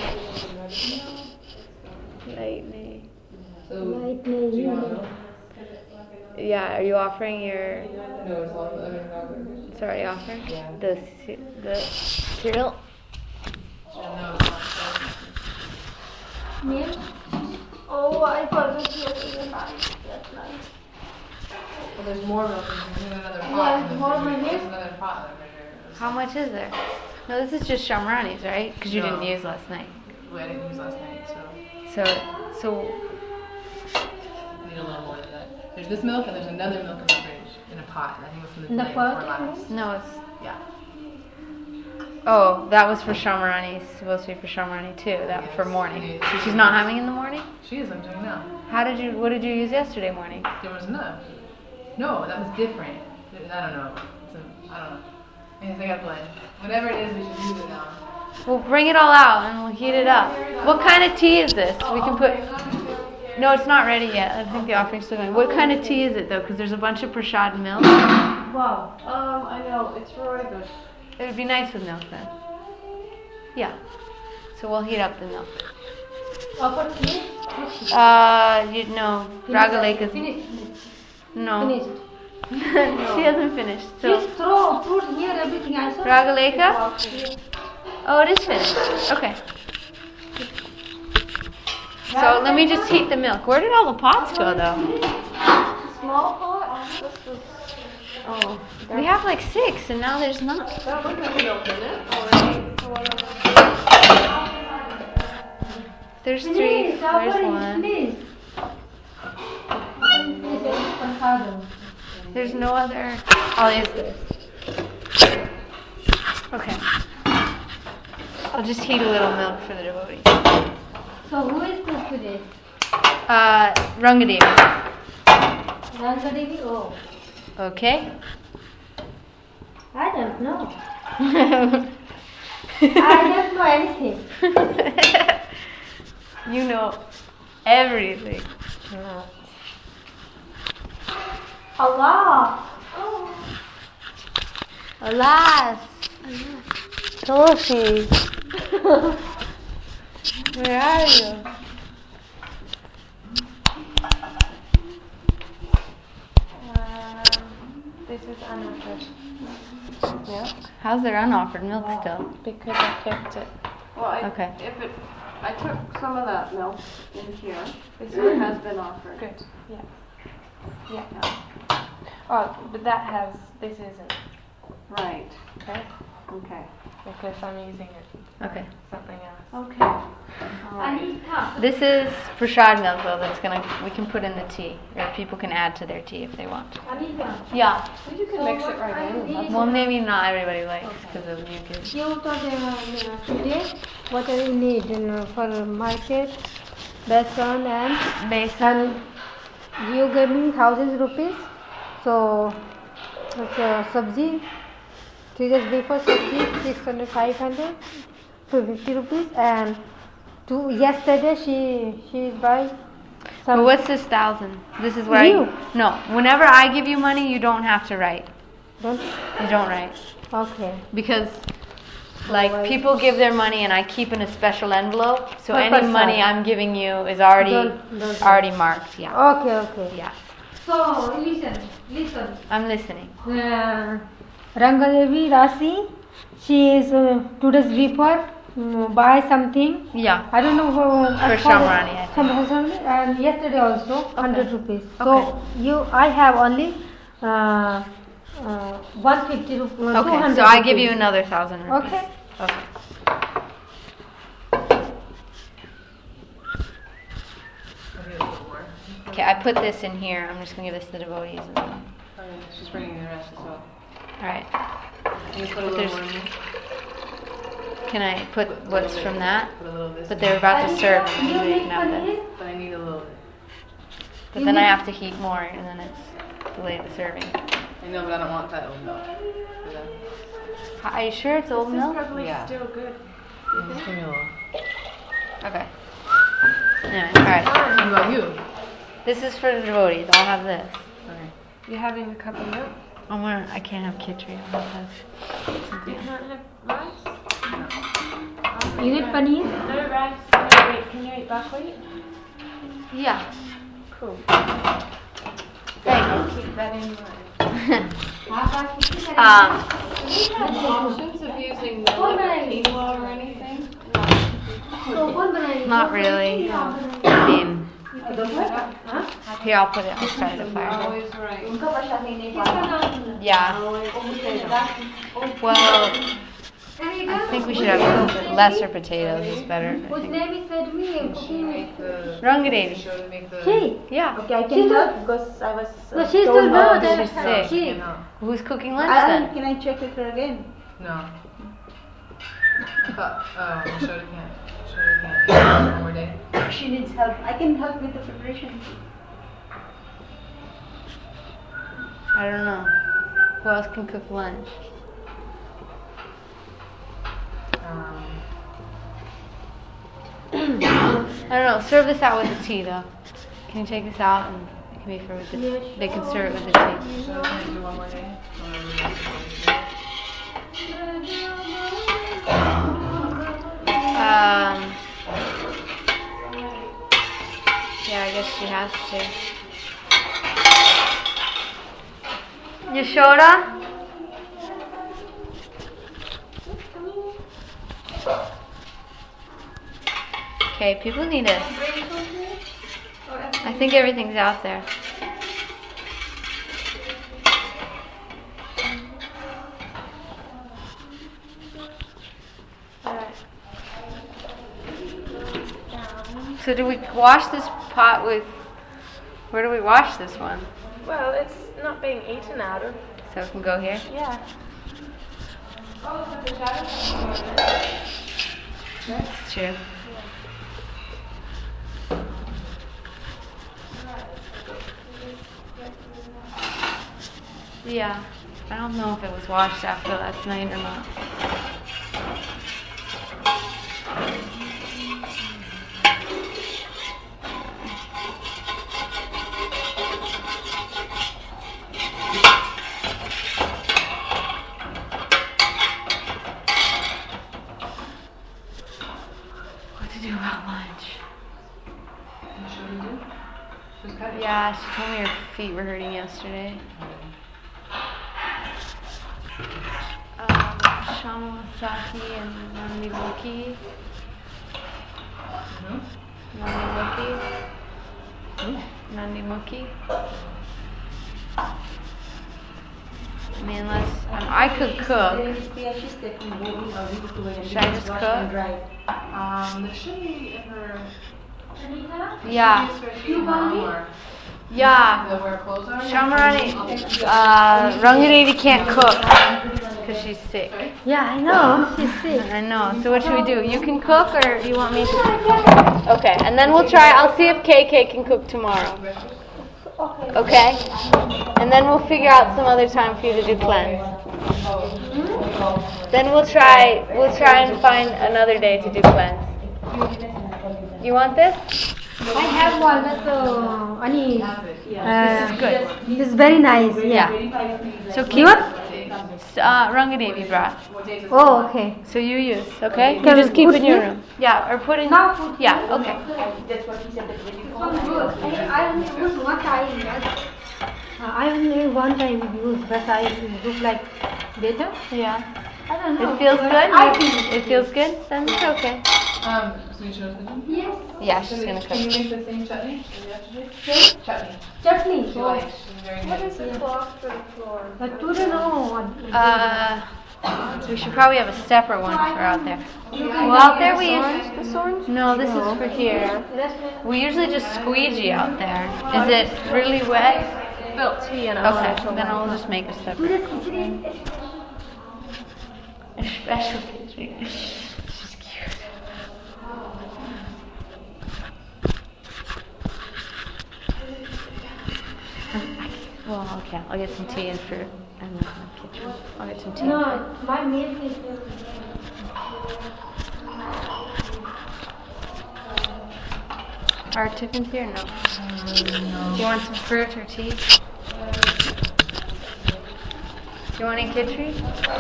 Lightning. So, Lightning. do you want milk? Yeah, are you offering your... No, it's all. I mean, no. It's already offered? Yeah. The, ce- the cereal? Yeah, no, it's not. Milk? Oh, I forgot to open the light that night. Well, there's more milk. There's another pot. Yeah, in the more fridge. milk. There's another pot over there. How much is there? No, this is just Shamrani's, right? Because you No. didn't use last night. Well, I didn't use last night, so So, so, I need a little more than that. There's this milk and there's another milk in the fridge in a pot. And I think it's from the, In the night pot? before last. no, it's... Yeah. Oh, that was for Shamrani. It's supposed to be for Shamrani too. That Yes, for morning. it is. She's not having in the morning? She is. I'm doing now. How did you, what did you use yesterday morning? There was enough. No, that was different. I don't know. It's a, I don't know. I guess I got blend. Whatever it is, we should use it now. We'll bring it all out and we'll heat it up. What kind of tea is this? We can put... No, it's not ready yet. I think the offering's still going. What kind of tea is it though? Because there's a bunch of prashad milk. Wow. Um, I know. It's really good. It would be nice with milk then. Yeah. So we'll heat up the milk. Offer finished? Uh, you know, Ragaleka's... Finished. No. Finished. She hasn't finished. So, Just throw fruit here, everything I saw. Ragaleka? Oh, it is finished. Okay. So let me just heat the milk. Where did all the pots go though? Small pot? This is- Oh, we have like six and now there's none. That one has milk in it already. There's three. Please, There's offer one. please. This is pancado. There's no other. Oh, is this? Okay. I'll just heat a little milk for the devotee. So who is this today? Uh, Rangadevi. Rangadevi? Oh, Okay. I don't know. I don't know anything. You know everything. Allah. Alas. Toshi. Where are you? Uh, this is unoffered milk. How's there unoffered milk still? Because I kept it. Well, I, Okay. if it, I took some of that milk in here. This one has been offered. Good. Yeah. Yeah. Oh, but that has, this isn't, Right. okay? Okay. Because I'm using it Okay. for something else. Okay. All right. Anita. This is prashad milk though. That's gonna we can put in the tea, or people can add to their tea if they want. Anita. Yeah. You can mix it right in. That's Well, maybe not everybody likes because of mucus. You told uh, today what do you need uh, for market, besan and Besan. you gave me thousand rupees. So it's uh, sabji. Three days before sabji six hundred, five hundred, two fifty rupees, and two yesterday she she is buy some. But what's this thousand? This is where You. I no. Whenever I give you money, you don't have to write. Don't. You don't write Okay. because like Otherwise- people give their money and I keep in a special envelope. So Per any person. money I'm giving you is already Don't- don't- already marked. Yeah. Okay. Okay. Yeah. So listen, listen. I'm listening. Uh, Rangadevi Rasi, she is uh, two days before um, buy something. Yeah. I don't know for For Shamrani, I think. Shamrani, and yesterday also hundred rupees. So Okay. you, I have only uh, uh, one fifty rupees. Uh, two Okay. hundred So I give you rupees. another thousand rupees. Okay. Okay. Maybe a little more. Okay. I put this in here. I'm just gonna give this to the devotees. And then, Oh, yeah, she's bringing the rest as well. all right. Can you put a But little there's- more in there? Can I put Put a little what's bit. from that? Put a little of this. But in they're there. about to Anita, serve. you And they make can have paneer? this. But I need a little bit. But then I have to heat more, and then it's delayed the serving. I know, but I don't want that old milk. For them. Are you sure it's old This is milk? probably Yeah. still good. Just give me a little. Okay. Anyway, all right. What about you? This is for the devotees. I'll have this. Okay. You having a cup of milk? I want. I can't have khichdi. I want to have You something. can't have rice? You eat paneer? No rice, no wheat. Can you eat buckwheat? Yeah. Cool. Thanks. Keep that in mind. um, Options of using milk or quinoa or anything? not really. I mean, here I'll put it. I'll start the fire. Always right. Yeah. Well, I think we should have lesser potatoes. It's better. I think. Make the Rangadevi. show to make the. Yeah. Okay, I can help because I was. Uh, No, she's told still how not. to- She's sick. She. No. Who's cooking lunch I, then? can I check with her again? No. I thought, oh, Shoda can't. Shoda can't. One more day. She needs help. I can help with the preparation. I don't know. Who else can cook lunch? Um, I don't know. Serve this out with the tea, though. Can you take this out and it can be for with the. They can serve it with the tea. Shoda can't do one more day. Um. Yeah, I guess she has to. Yashoda? Okay, people need it. I think everything's out there. So do we wash this pot with, where do we wash this one? Well, it's not being eaten out of. So it can go here? Yeah. That's true. Yeah, I don't know if it was washed after last night or not. What to do about lunch? Yeah, she told me her feet were hurting yesterday. Um, Shama Saki and Nandi Muki. Nandi Muki. Nandi Muki. I mean, unless um, I could cook. Should I just cook? Um, there should be in her. Yeah. Or Yeah. the where clothes are. Shamarani, uh, Rangadevi can't cook because she's sick. Yeah, I know. She's sick. I know. So what should we do? You can cook, or you want me to? Okay, and then we'll try. I'll see if K K can cook tomorrow. Okay. And then we'll figure out some other time for you to do cleanse. Then we'll try. We'll try and find another day to do cleanse. You want this? I have one. That's uh, Ani. This is good. This is very nice. Yeah. So keep it. Uh, Rangadevi brought. Oh, okay. So you use, okay? You Can just we keep put in your here? room. Yeah, or put in. Now put Yeah, okay. That's what he said that when you call. I only use one time. Uh, I only one time use, but I look like better. Yeah. I don't know. It feels good? I think It feels good? Then it's okay. Um, so you showed the yes. Yeah, she's gonna Can you cook. make the same chutney as yesterday? Chutney. Chutney. She likes. She's very What good. is the cloth for the floor? But today no. Uh, we should probably have a separate one for out there. Well, out there we use. This orange? No, this is for here. We usually just squeegee out there. Is it really wet? Spilt tea and a Okay, then I'll just make a separate. A special kitchen. She's cute. Well, okay, I'll get some tea and fruit. I'm not in the kitchen. I'll get some tea. and fruit. No, my milk is. Are Tiffin's here? No. Do you want some fruit or tea? You want any kitchery?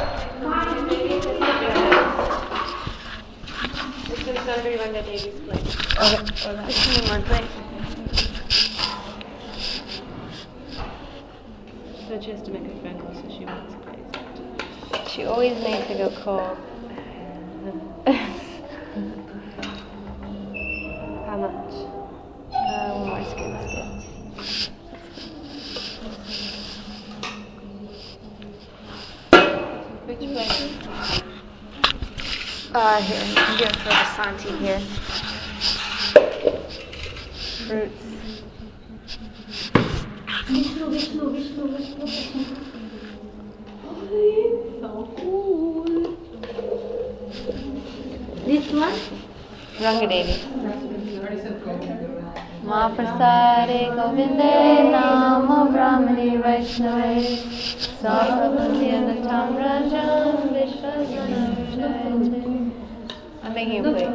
It's in Sundry Ranga Devi's place. Okay. Just give me one plate. So she has to make a phone call, so she wants place. She always makes it go cold. How much? Uh, one more scoop. Which place? Uh, here, you can get for the Santi here. Fruits. Vishnu, Vishnu, Vishnu, Vishnu. So cool. This one? Rangadevi. You already said go. Mahaprasade Govinde Namo Brahmani Vaishnave Sarvabhumyanatam Rajam Vishwasanam Jayate. I'm making a plate.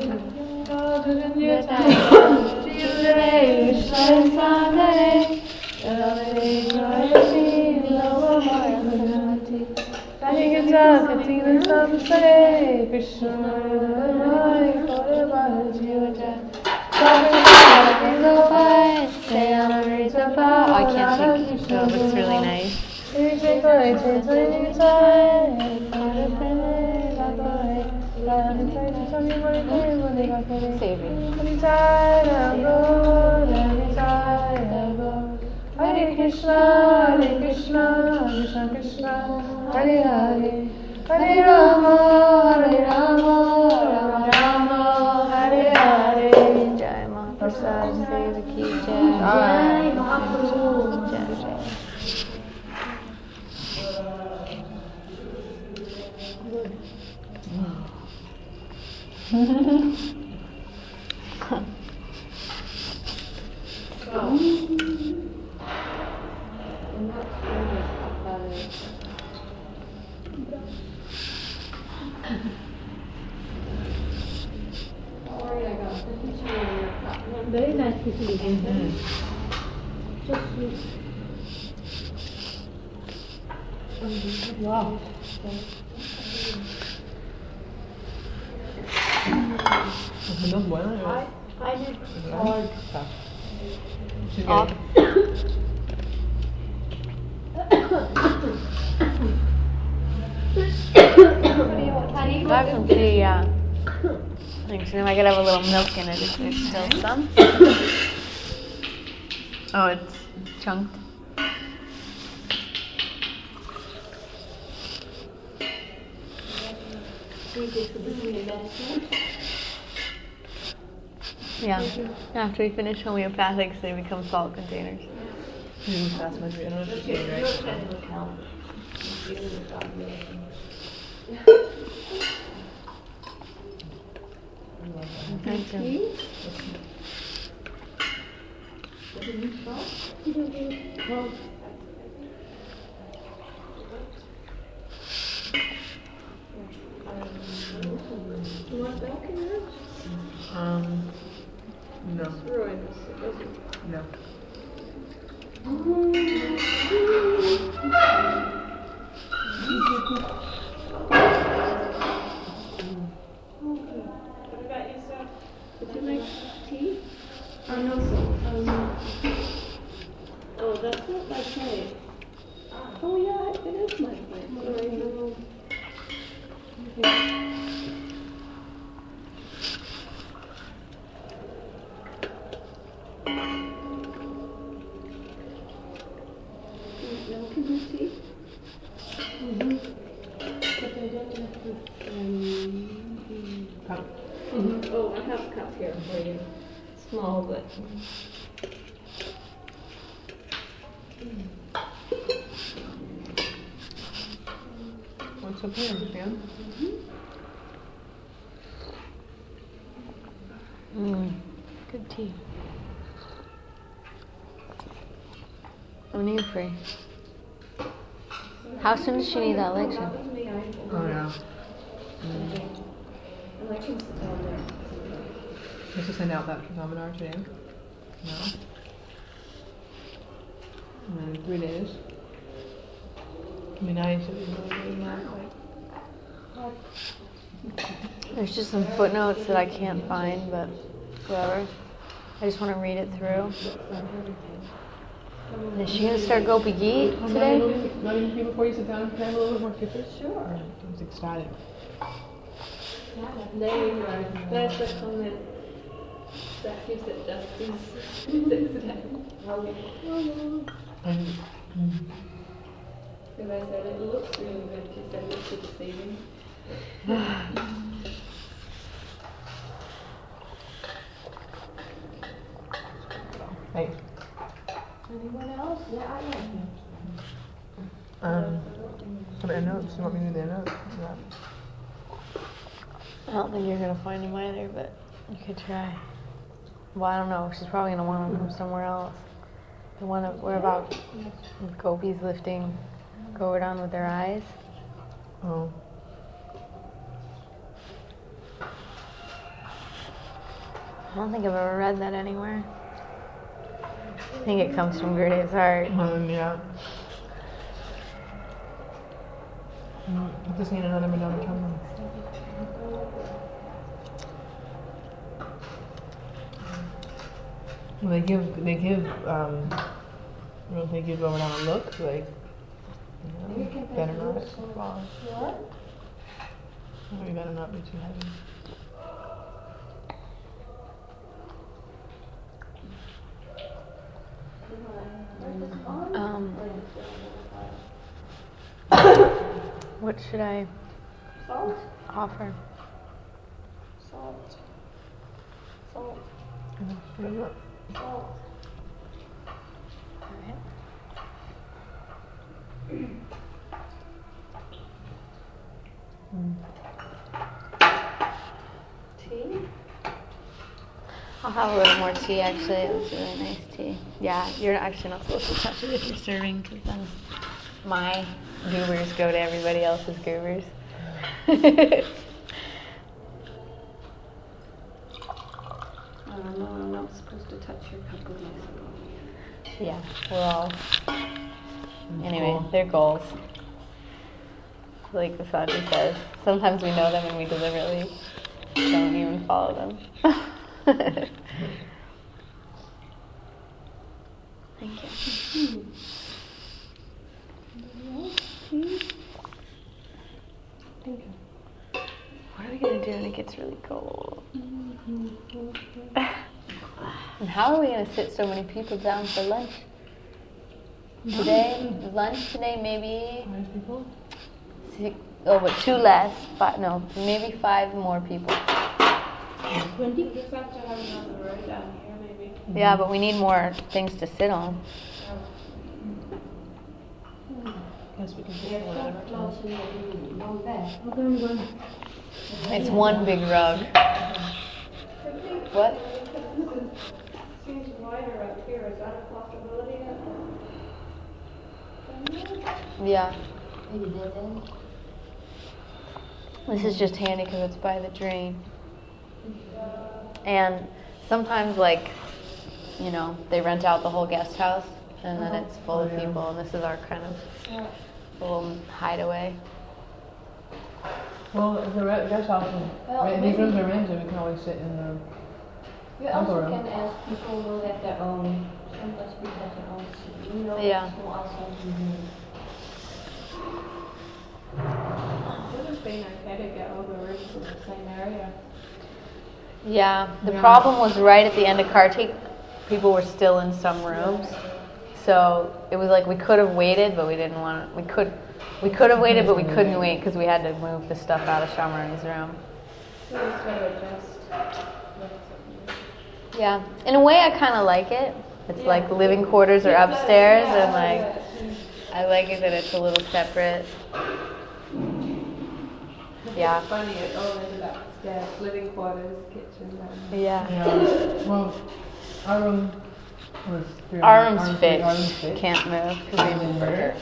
Oh, I can't take it. Oh, it looks really nice. Savory. Hare Krishna, Hare Krishna, Krishna Krishna, Hare Hare, Hare Rama, Hare Rama, Rama Rama, Hare Hare. Jai Mahaprasad Seva Ki Jai. Jai Mahaprabhu. Jai Jai. Very nice khichdi. Mm-hmm. Just sweet. Wow. ¿No es bueno? I, I did hard. Off. I have some tea, yeah. Thanks. Then I could have a little milk in it if there's still some. Oh, it's chunked. Yeah. After we finish homeopathics, they become salt containers. Mm, that's my favorite. Thank you. You want milk in yours? Um, no. It's ruined. It doesn't. No. What about you, sir? Would you like tea? Oh, no, sir. Um, oh, that's not my plate. Oh, yeah, it is my plate. Sorry, no. Okay. Milk in your tea? Mm-hmm. But I don't have this, um, Cup. mm-hmm. Oh, I have a cup here for you. Small, but. What's up here, man? Mmm. Good tea. I'm need free. How soon does she need that lecture? Oh, yeah. Mm. Elections all day. Supposed to send out that seminar today? No? And then three days. I mean, I should be really doing that. Like, There's just some footnotes that I can't find, but whatever. I just want to read it through. And is she going to start Gopi Geet oh, today? Not even, not even before you sit down, can I have a little bit more kisses? Sure. I was ecstatic. There's the comment that gives it justice today. And, mm. Because I said it looks really good, she said it looks deceiving. Hey. Anyone else? Yeah, I am. Um, some endnotes? You want me to do the endnotes? Yeah. I don't think you're going to find him either, but you could try. Well, I don't know. She's probably going to want him from somewhere else. The one that we're about gopis lifting Govardhan with their eyes. Oh. I don't think I've ever read that anywhere. I think it comes from Gurudev's heart. Um, yeah. Mm, I've just seen another Madonna Chanda. Well, they give, they give, um, you know, they give Govardhan a look, like, you know, better not fall. What? We better not be too heavy. Um, what should I Salt? offer? Salt. Salt. Mm-hmm. Salt. Okay. Mm. Tea? I'll have a little more tea, actually. It was really nice tea. Yeah, you're actually not supposed to touch it if you're serving, because then my goobers go to everybody else's goobers. Uh, no, I'm not supposed to touch your cup with my spoon. Yeah, we're all... Anyway, Cool. they're goals. Like the Sadhu says, sometimes we know them and we deliberately don't even follow them. Thank you. Thank you. What are we going to do when it gets really cold? And how are we going to sit so many people down for lunch? Today, lunch today, maybe... Five people? Six, oh, but two less. Five, no, maybe five more people. Twenty? We just have to have another row down here, maybe. Yeah, but we need more things to sit on. Guess we can We take have whatever. some clothes in the one bed. Okay, I'm going. It's one big rug. What? Seems wider up here, is that a possibility? Yeah. Maybe dead end. This is just handy because it's by the drain. And sometimes, like, you know, they rent out the whole guest house and then it's full of people, and this is our kind of little hideaway. Well, if the re- guest house is, Well, right, these maybe- rooms are rented, we can always sit in the. We also can ask people who have their own, sometimes people have their own, you know, Yeah. who also It would have been okay to get all the rooms in the same area. Yeah, the Yeah. problem was right at the end of Kartik, people were still in some rooms. So it was like we could have waited, but we didn't want to. We could, we could have waited, but we couldn't wait because we had to move the stuff out of Shamrani's room. So we just gotta adjust. Yeah, in a way, I kind of like it. It's like the living quarters are upstairs, and like I like it that it's a little separate. Yeah. It's funny, it all ended up upstairs, living quarters, kitchen, and... Yeah. Yeah. Well, our room was. three Our hundred- room's three- our room's fixed. fixed. Can't move because we moved for her.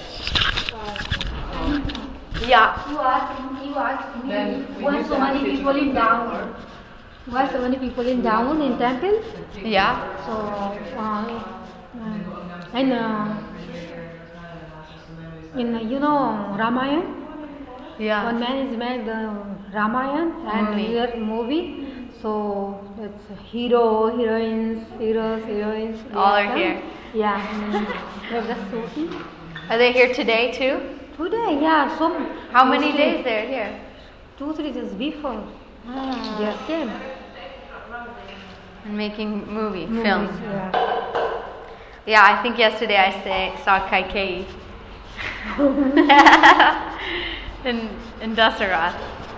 Uh, Yeah. You asked, you asked me Then we why used so to have many kitchen people in on the down? floor. Why so many people in down in temple? Yeah. So, uh, uh, and uh, in uh, you know Ramayana. Yeah. One man is made the Ramayana and Movie. here movie. So it's hero, heroines, heroes, heroines. they All are come. here. Yeah. And they're just shooting. Are they here today too? Today, yeah. So How many mostly days they're here? Two, three days before. Ah. They came. And making movie, Movies, film. Yeah. Yeah, I think yesterday I say, saw Kaikeyi. in in Dasarath.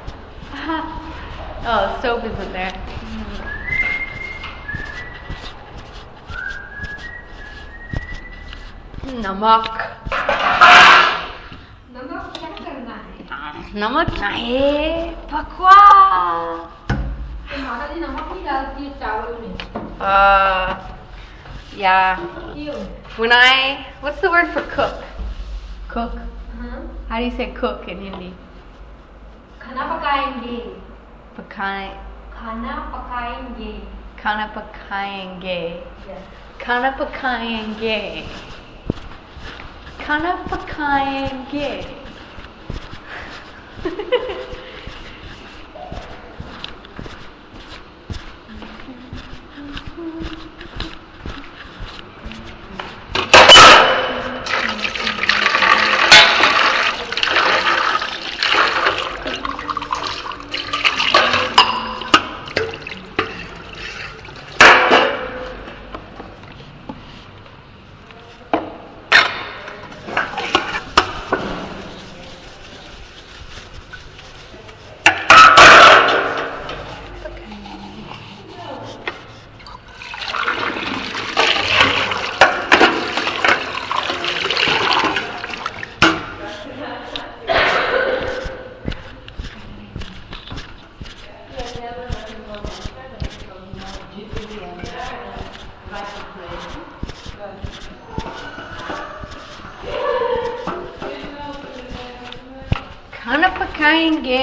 Oh, soap isn't there. Namak. नमक क्या करना है? Namak nahi. Pakwa. तो माता जी नमक नहीं डालती है चावल में. Uh, yeah. क्यों? When I, what's the word for cook? Cook. हाँ. How do you say cook in Hindi? खाना पकाएंगे. Pakai. खाना पकाएंगे. Khana pakayenge. Yes. Khana pakayenge. Khana pakayenge. खाना पकाएंगे.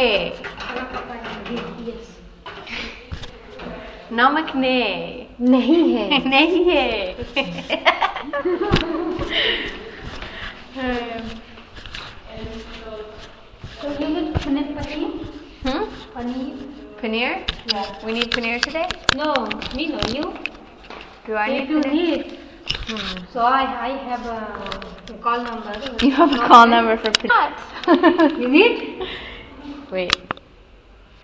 Yes. नमक ने. नहीं है. नहीं है. So you will paneer paneer? Hmm? Paneer? Paneer? Yeah. We need paneer today? No, me no you. Do I If need you paneer? need, Hmm. so I I have a, a call number. You have a call number for paneer. You need? Wait.